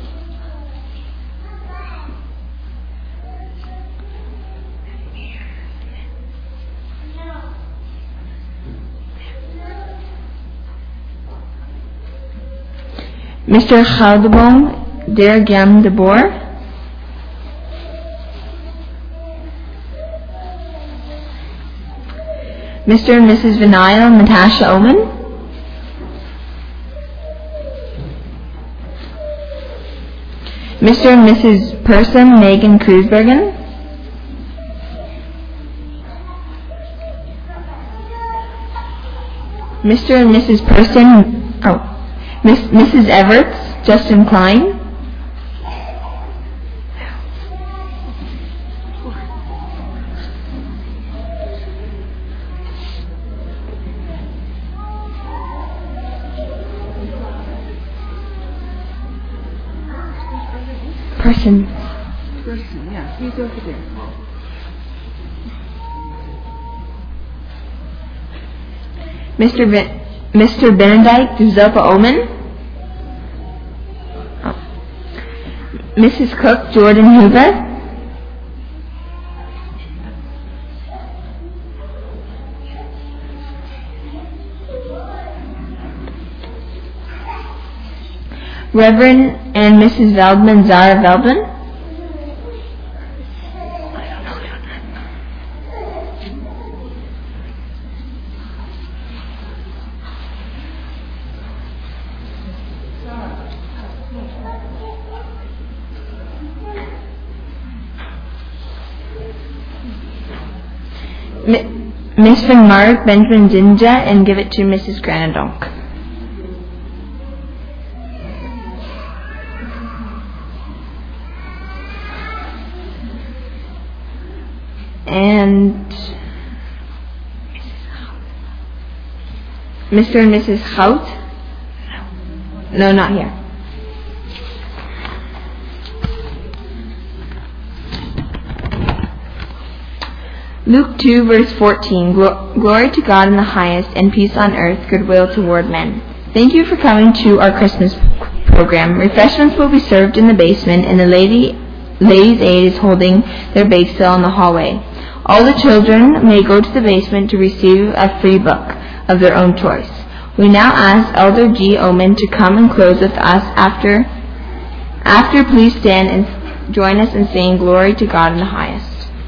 Mister Goudebong Dergam de Boer. Mister and Missus Vinayal Natasha Oman. Mister and Missus Persson Megan Kreuzbergen. Mister and Missus Persson, oh, Miss, Missus Everts Justin Klein. Person. Person, yeah, he's over there. Mister Ben, Mister Benedict Zupa Oman. Oh. Missus Cook Jordan Hoover. Reverend and Missus Veldman Zara Veldman. Mister Mark Benjamin Jinja, and give it to Missus Granadonk. And Mister and Missus Hout? No, not here. Luke two, verse fourteen. Glory to God in the highest, and peace on earth, goodwill toward men. Thank you for coming to our Christmas program. Refreshments will be served in the basement, and the lady, Ladies' Aid is holding their bake sale in the hallway. All the children may go to the basement to receive a free book of their own choice. We now ask Elder G. Oman to come and close with us after. After, please stand and join us in saying glory to God in the highest.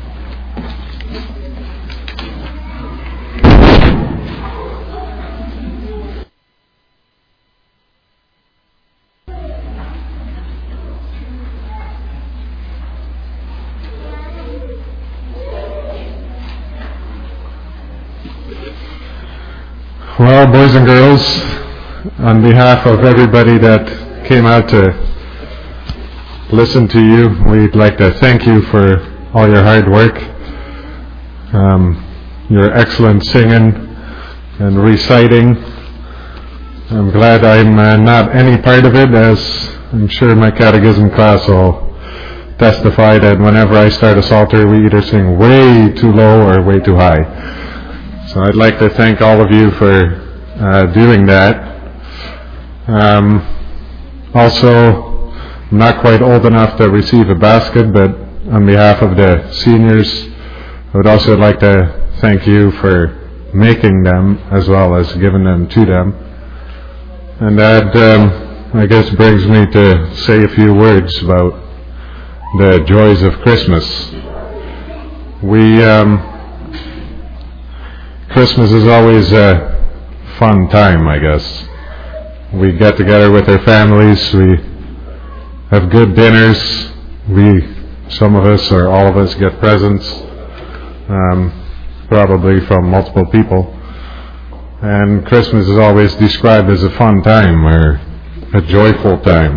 Well, boys and girls, on behalf of everybody that came out to listen to you, we'd like to thank you for all your hard work, um, your excellent singing and reciting. I'm glad I'm uh, not any part of it, as I'm sure my catechism class will testify that whenever I start a psalter, we either sing way too low or way too high. So I'd like to thank all of you for uh, doing that. Um, also, I'm not quite old enough to receive a basket, but on behalf of the seniors, I would also like to thank you for making them as well as giving them to them. And that, um, I guess, brings me to say a few words about the joys of Christmas. We... Um, Christmas is always a fun time, I guess. We get together with our families, we have good dinners, we, some of us or all of us get presents, um, probably from multiple people. And Christmas is always described as a fun time or a joyful time.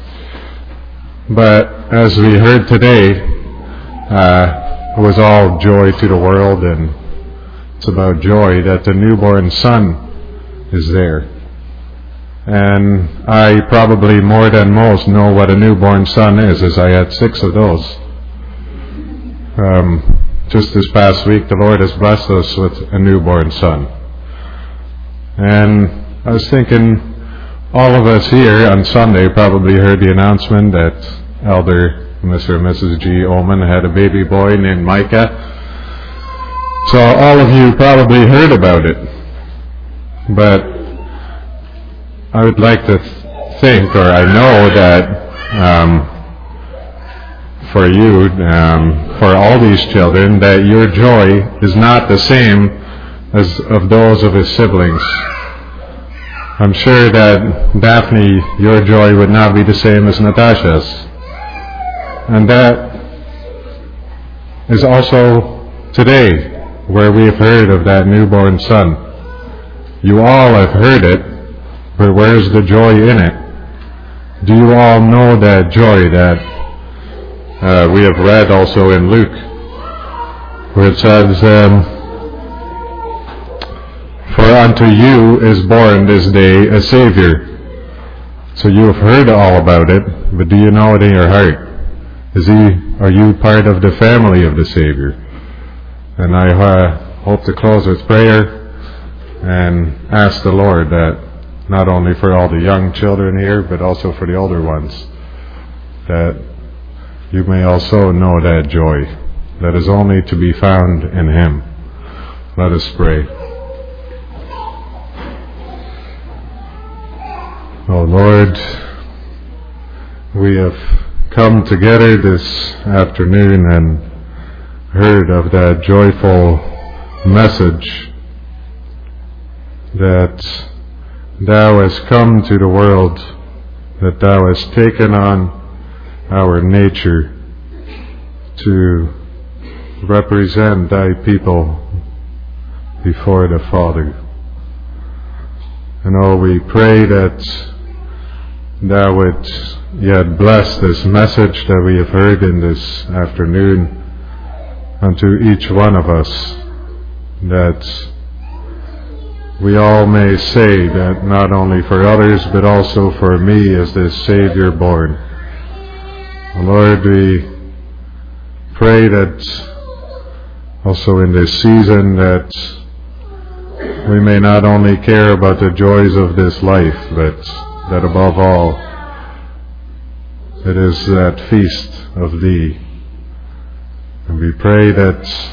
But as we heard today, uh, it was all joy to the world, and it's about joy that the newborn Son is there. And I probably more than most know what a newborn son is, as I had six of those. Um, just this past week, the Lord has blessed us with a newborn son. And I was thinking, all of us here on Sunday probably heard the announcement that Elder Mister and Missus G. Oman had a baby boy named Micah. So all of you probably heard about it. But I would like to th- think, or I know that um, for you, um, for all these children, that your joy is not the same as of those of his siblings. I'm sure that Daphne, your joy would not be the same as Natasha's. And that is also today, where we have heard of that newborn son. You all have heard it, but where's the joy in it? Do you all know that joy that uh, we have read also in Luke, where it says, um, "For unto you is born this day a Savior." So you have heard all about it, but do you know it in your heart? Is he? Are you part of the family of the Savior? And I uh, hope to close with prayer and ask the Lord that not only for all the young children here, but also for the older ones, that you may also know that joy that is only to be found in Him. Let us pray. Oh Lord, we have come together this afternoon and heard of that joyful message that Thou hast come to the world, that Thou hast taken on our nature to represent Thy people before the Father. And oh, we pray that Thou would yet bless this message that we have heard in this afternoon unto each one of us, that we all may say that not only for others but also for me is this Savior born. Lord, we pray that also in this season that we may not only care about the joys of this life, but that above all it is that feast of Thee. And we pray that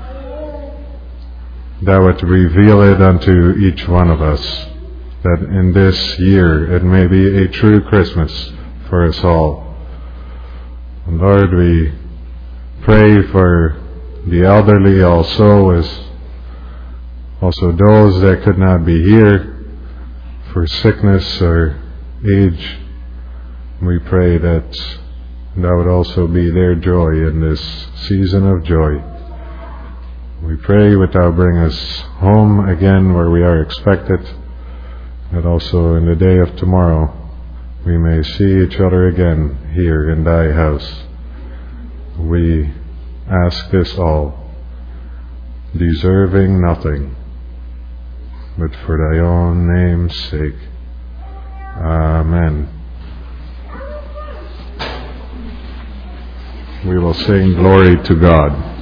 Thou would reveal it unto each one of us, that in this year it may be a true Christmas for us all. And Lord, we pray for the elderly also, as also those that could not be here for sickness or age. We pray that Thou would also be their joy in this season of joy. We pray that Thou bring us home again where we are expected, that also in the day of tomorrow we may see each other again here in Thy house. We ask this all, deserving nothing, but for Thy own name's sake. Amen. We will sing glory to God.